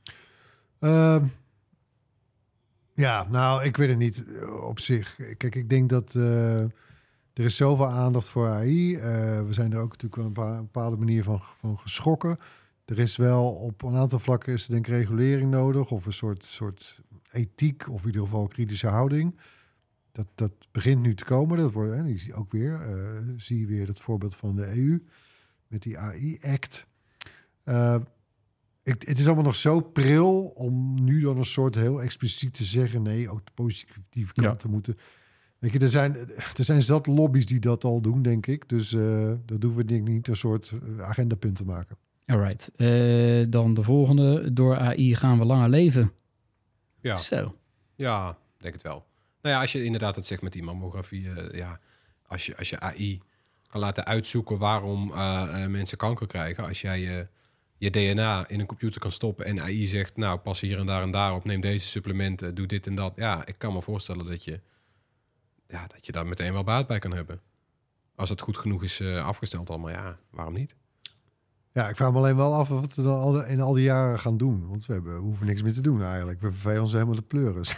Ja, nou, ik weet het niet op zich. Kijk, ik denk dat er is zoveel aandacht voor AI. We zijn er ook natuurlijk wel een bepaalde manier van geschrokken. Er is wel op een aantal vlakken is er denk ik regulering nodig. Of een soort ethiek of in ieder geval kritische houding. Dat begint nu te komen. Dat wordt, ook weer, zie je weer dat voorbeeld van de EU. die AI-act. Het is allemaal nog zo pril om nu dan een soort heel expliciet te zeggen... nee, ook de positieve kanten moeten... Weet je, er zijn zat lobby's die dat al doen, denk ik. Dus dat hoeven we denk ik niet een soort agendapunt te maken. Alright. Dan de volgende. Door AI gaan we langer leven. Ja. Zo. Ja, denk het wel. Nou ja, als je inderdaad het zegt met die mammografie... als je AI kan laten uitzoeken waarom mensen kanker krijgen... als jij je DNA in een computer kan stoppen en AI zegt... nou, pas hier en daar op, neem deze supplementen, doe dit en dat. Ja, ik kan me voorstellen dat je daar meteen wel baat bij kan hebben. Als het goed genoeg is afgesteld allemaal, ja, waarom niet? Ja, ik vraag me alleen wel af wat we dan in al die jaren gaan doen. Want we hoeven niks meer te doen eigenlijk. We vervelen ons helemaal de pleuris.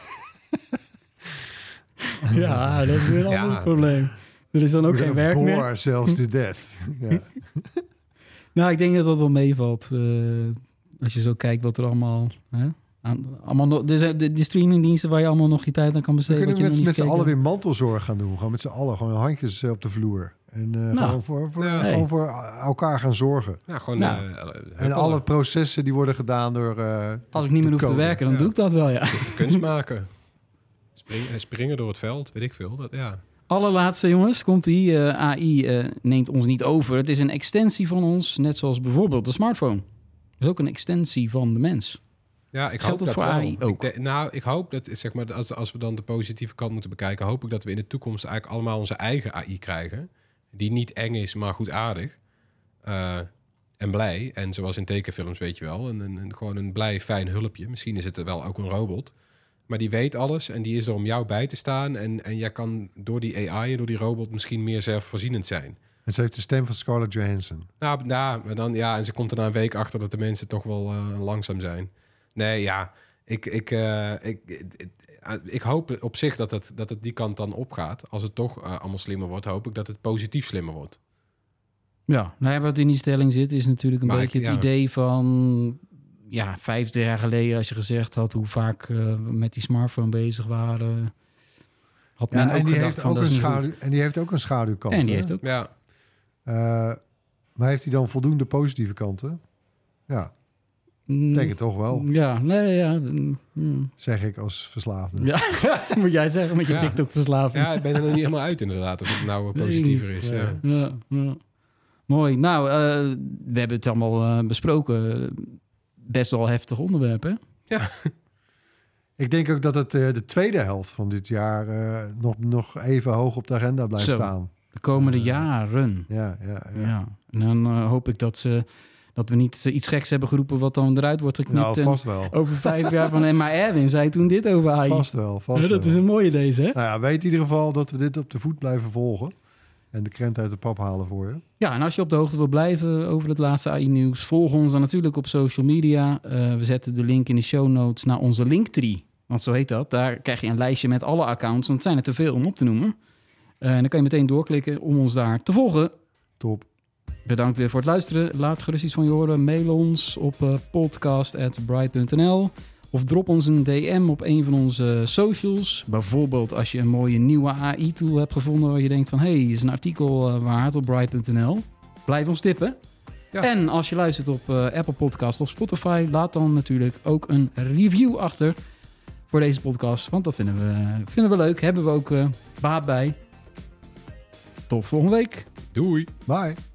Ja, dat is weer een ander probleem. Er is dan ook geen werk meer. Bore ourselves to death. Ja. Nou, ik denk dat dat wel meevalt. Als je zo kijkt wat er allemaal... allemaal nog, de streamingdiensten waar je allemaal nog je tijd aan kan besteden. We kunnen met z'n allen weer mantelzorg gaan doen. Gewoon met z'n allen, gewoon handjes op de vloer. En gewoon voor elkaar gaan zorgen. Ja, gewoon... en alle processen die worden gedaan door... Als ik niet meer hoef te werken, dan doe ik dat wel, ja. Kunst maken. Springen door het veld, weet ik veel. Dat, ja. Allerlaatste, jongens, komt-ie. AI neemt ons niet over. Het is een extensie van ons, net zoals bijvoorbeeld de smartphone. Het is ook een extensie van de mens. Ja, ik Geldt hoop dat dat voor wel. AI ook? Ik hoop dat, zeg maar, als we dan de positieve kant moeten bekijken... hoop ik dat we in de toekomst eigenlijk allemaal onze eigen AI krijgen. Die niet eng is, maar goedaardig. En blij. En zoals in tekenfilms, weet je wel. Gewoon een blij, fijn hulpje. Misschien is het er wel ook een robot. Maar die weet alles en die is er om jou bij te staan. En jij kan door die AI en door die robot misschien meer zelfvoorzienend zijn. En ze heeft de stem van Scarlett Johansson. Nou, maar dan, ja, en ze komt er na een week achter dat de mensen toch wel langzaam zijn. Nee, ja, ik hoop op zich dat het die kant dan opgaat. Als het toch allemaal slimmer wordt, hoop ik dat het positief slimmer wordt. Ja, nou ja, wat in die stelling zit is natuurlijk een beetje het idee van... Ja, 50 jaar geleden als je gezegd had hoe vaak we met die smartphone bezig waren... Had men ook gedacht van, dat is niet goed. En die heeft ook een schaduwkant. En die heeft ook... Ja. Maar heeft hij dan voldoende positieve kanten? Ja, denk het toch wel. Ja, nee, ja. Zeg ik als verslaafde. Ja, moet jij zeggen met je TikTok-verslaving. Ja, ik ben er nog niet helemaal uit inderdaad, of het nou positiever is. Ja. Ja. Mooi. Nou, we hebben het allemaal besproken. Best wel heftig onderwerp, hè? Ja. Ik denk ook dat het de tweede helft van dit jaar nog even hoog op de agenda blijft staan. De komende jaren. Ja. En dan hoop ik dat we niet iets geks hebben geroepen wat dan eruit wordt geknipt. Nou, vast wel. Over 5 jaar van... Maar Erwin zei toen dit over AI. Vast wel. Dat is een mooie deze, hè? Nou ja, weet in ieder geval dat we dit op de voet blijven volgen. En de krent uit de pap halen voor je. Ja, en als je op de hoogte wil blijven over het laatste AI-nieuws... volg ons dan natuurlijk op social media. We zetten de link in de show notes naar onze Linktree. Want zo heet dat. Daar krijg je een lijstje met alle accounts. Want het zijn er te veel om op te noemen. En dan kan je meteen doorklikken om ons daar te volgen. Top. Bedankt weer voor het luisteren. Laat gerust iets van je horen. Mail ons op podcast@bright.nl. Of drop ons een DM op een van onze socials. Bijvoorbeeld als je een mooie nieuwe AI-tool hebt gevonden... waar je denkt van, hey, is een artikel waard op bright.nl. Blijf ons tippen. Ja. En als je luistert op Apple Podcast of Spotify... laat dan natuurlijk ook een review achter voor deze podcast. Want dat vinden we leuk. Hebben we ook baat bij. Tot volgende week. Doei. Bye.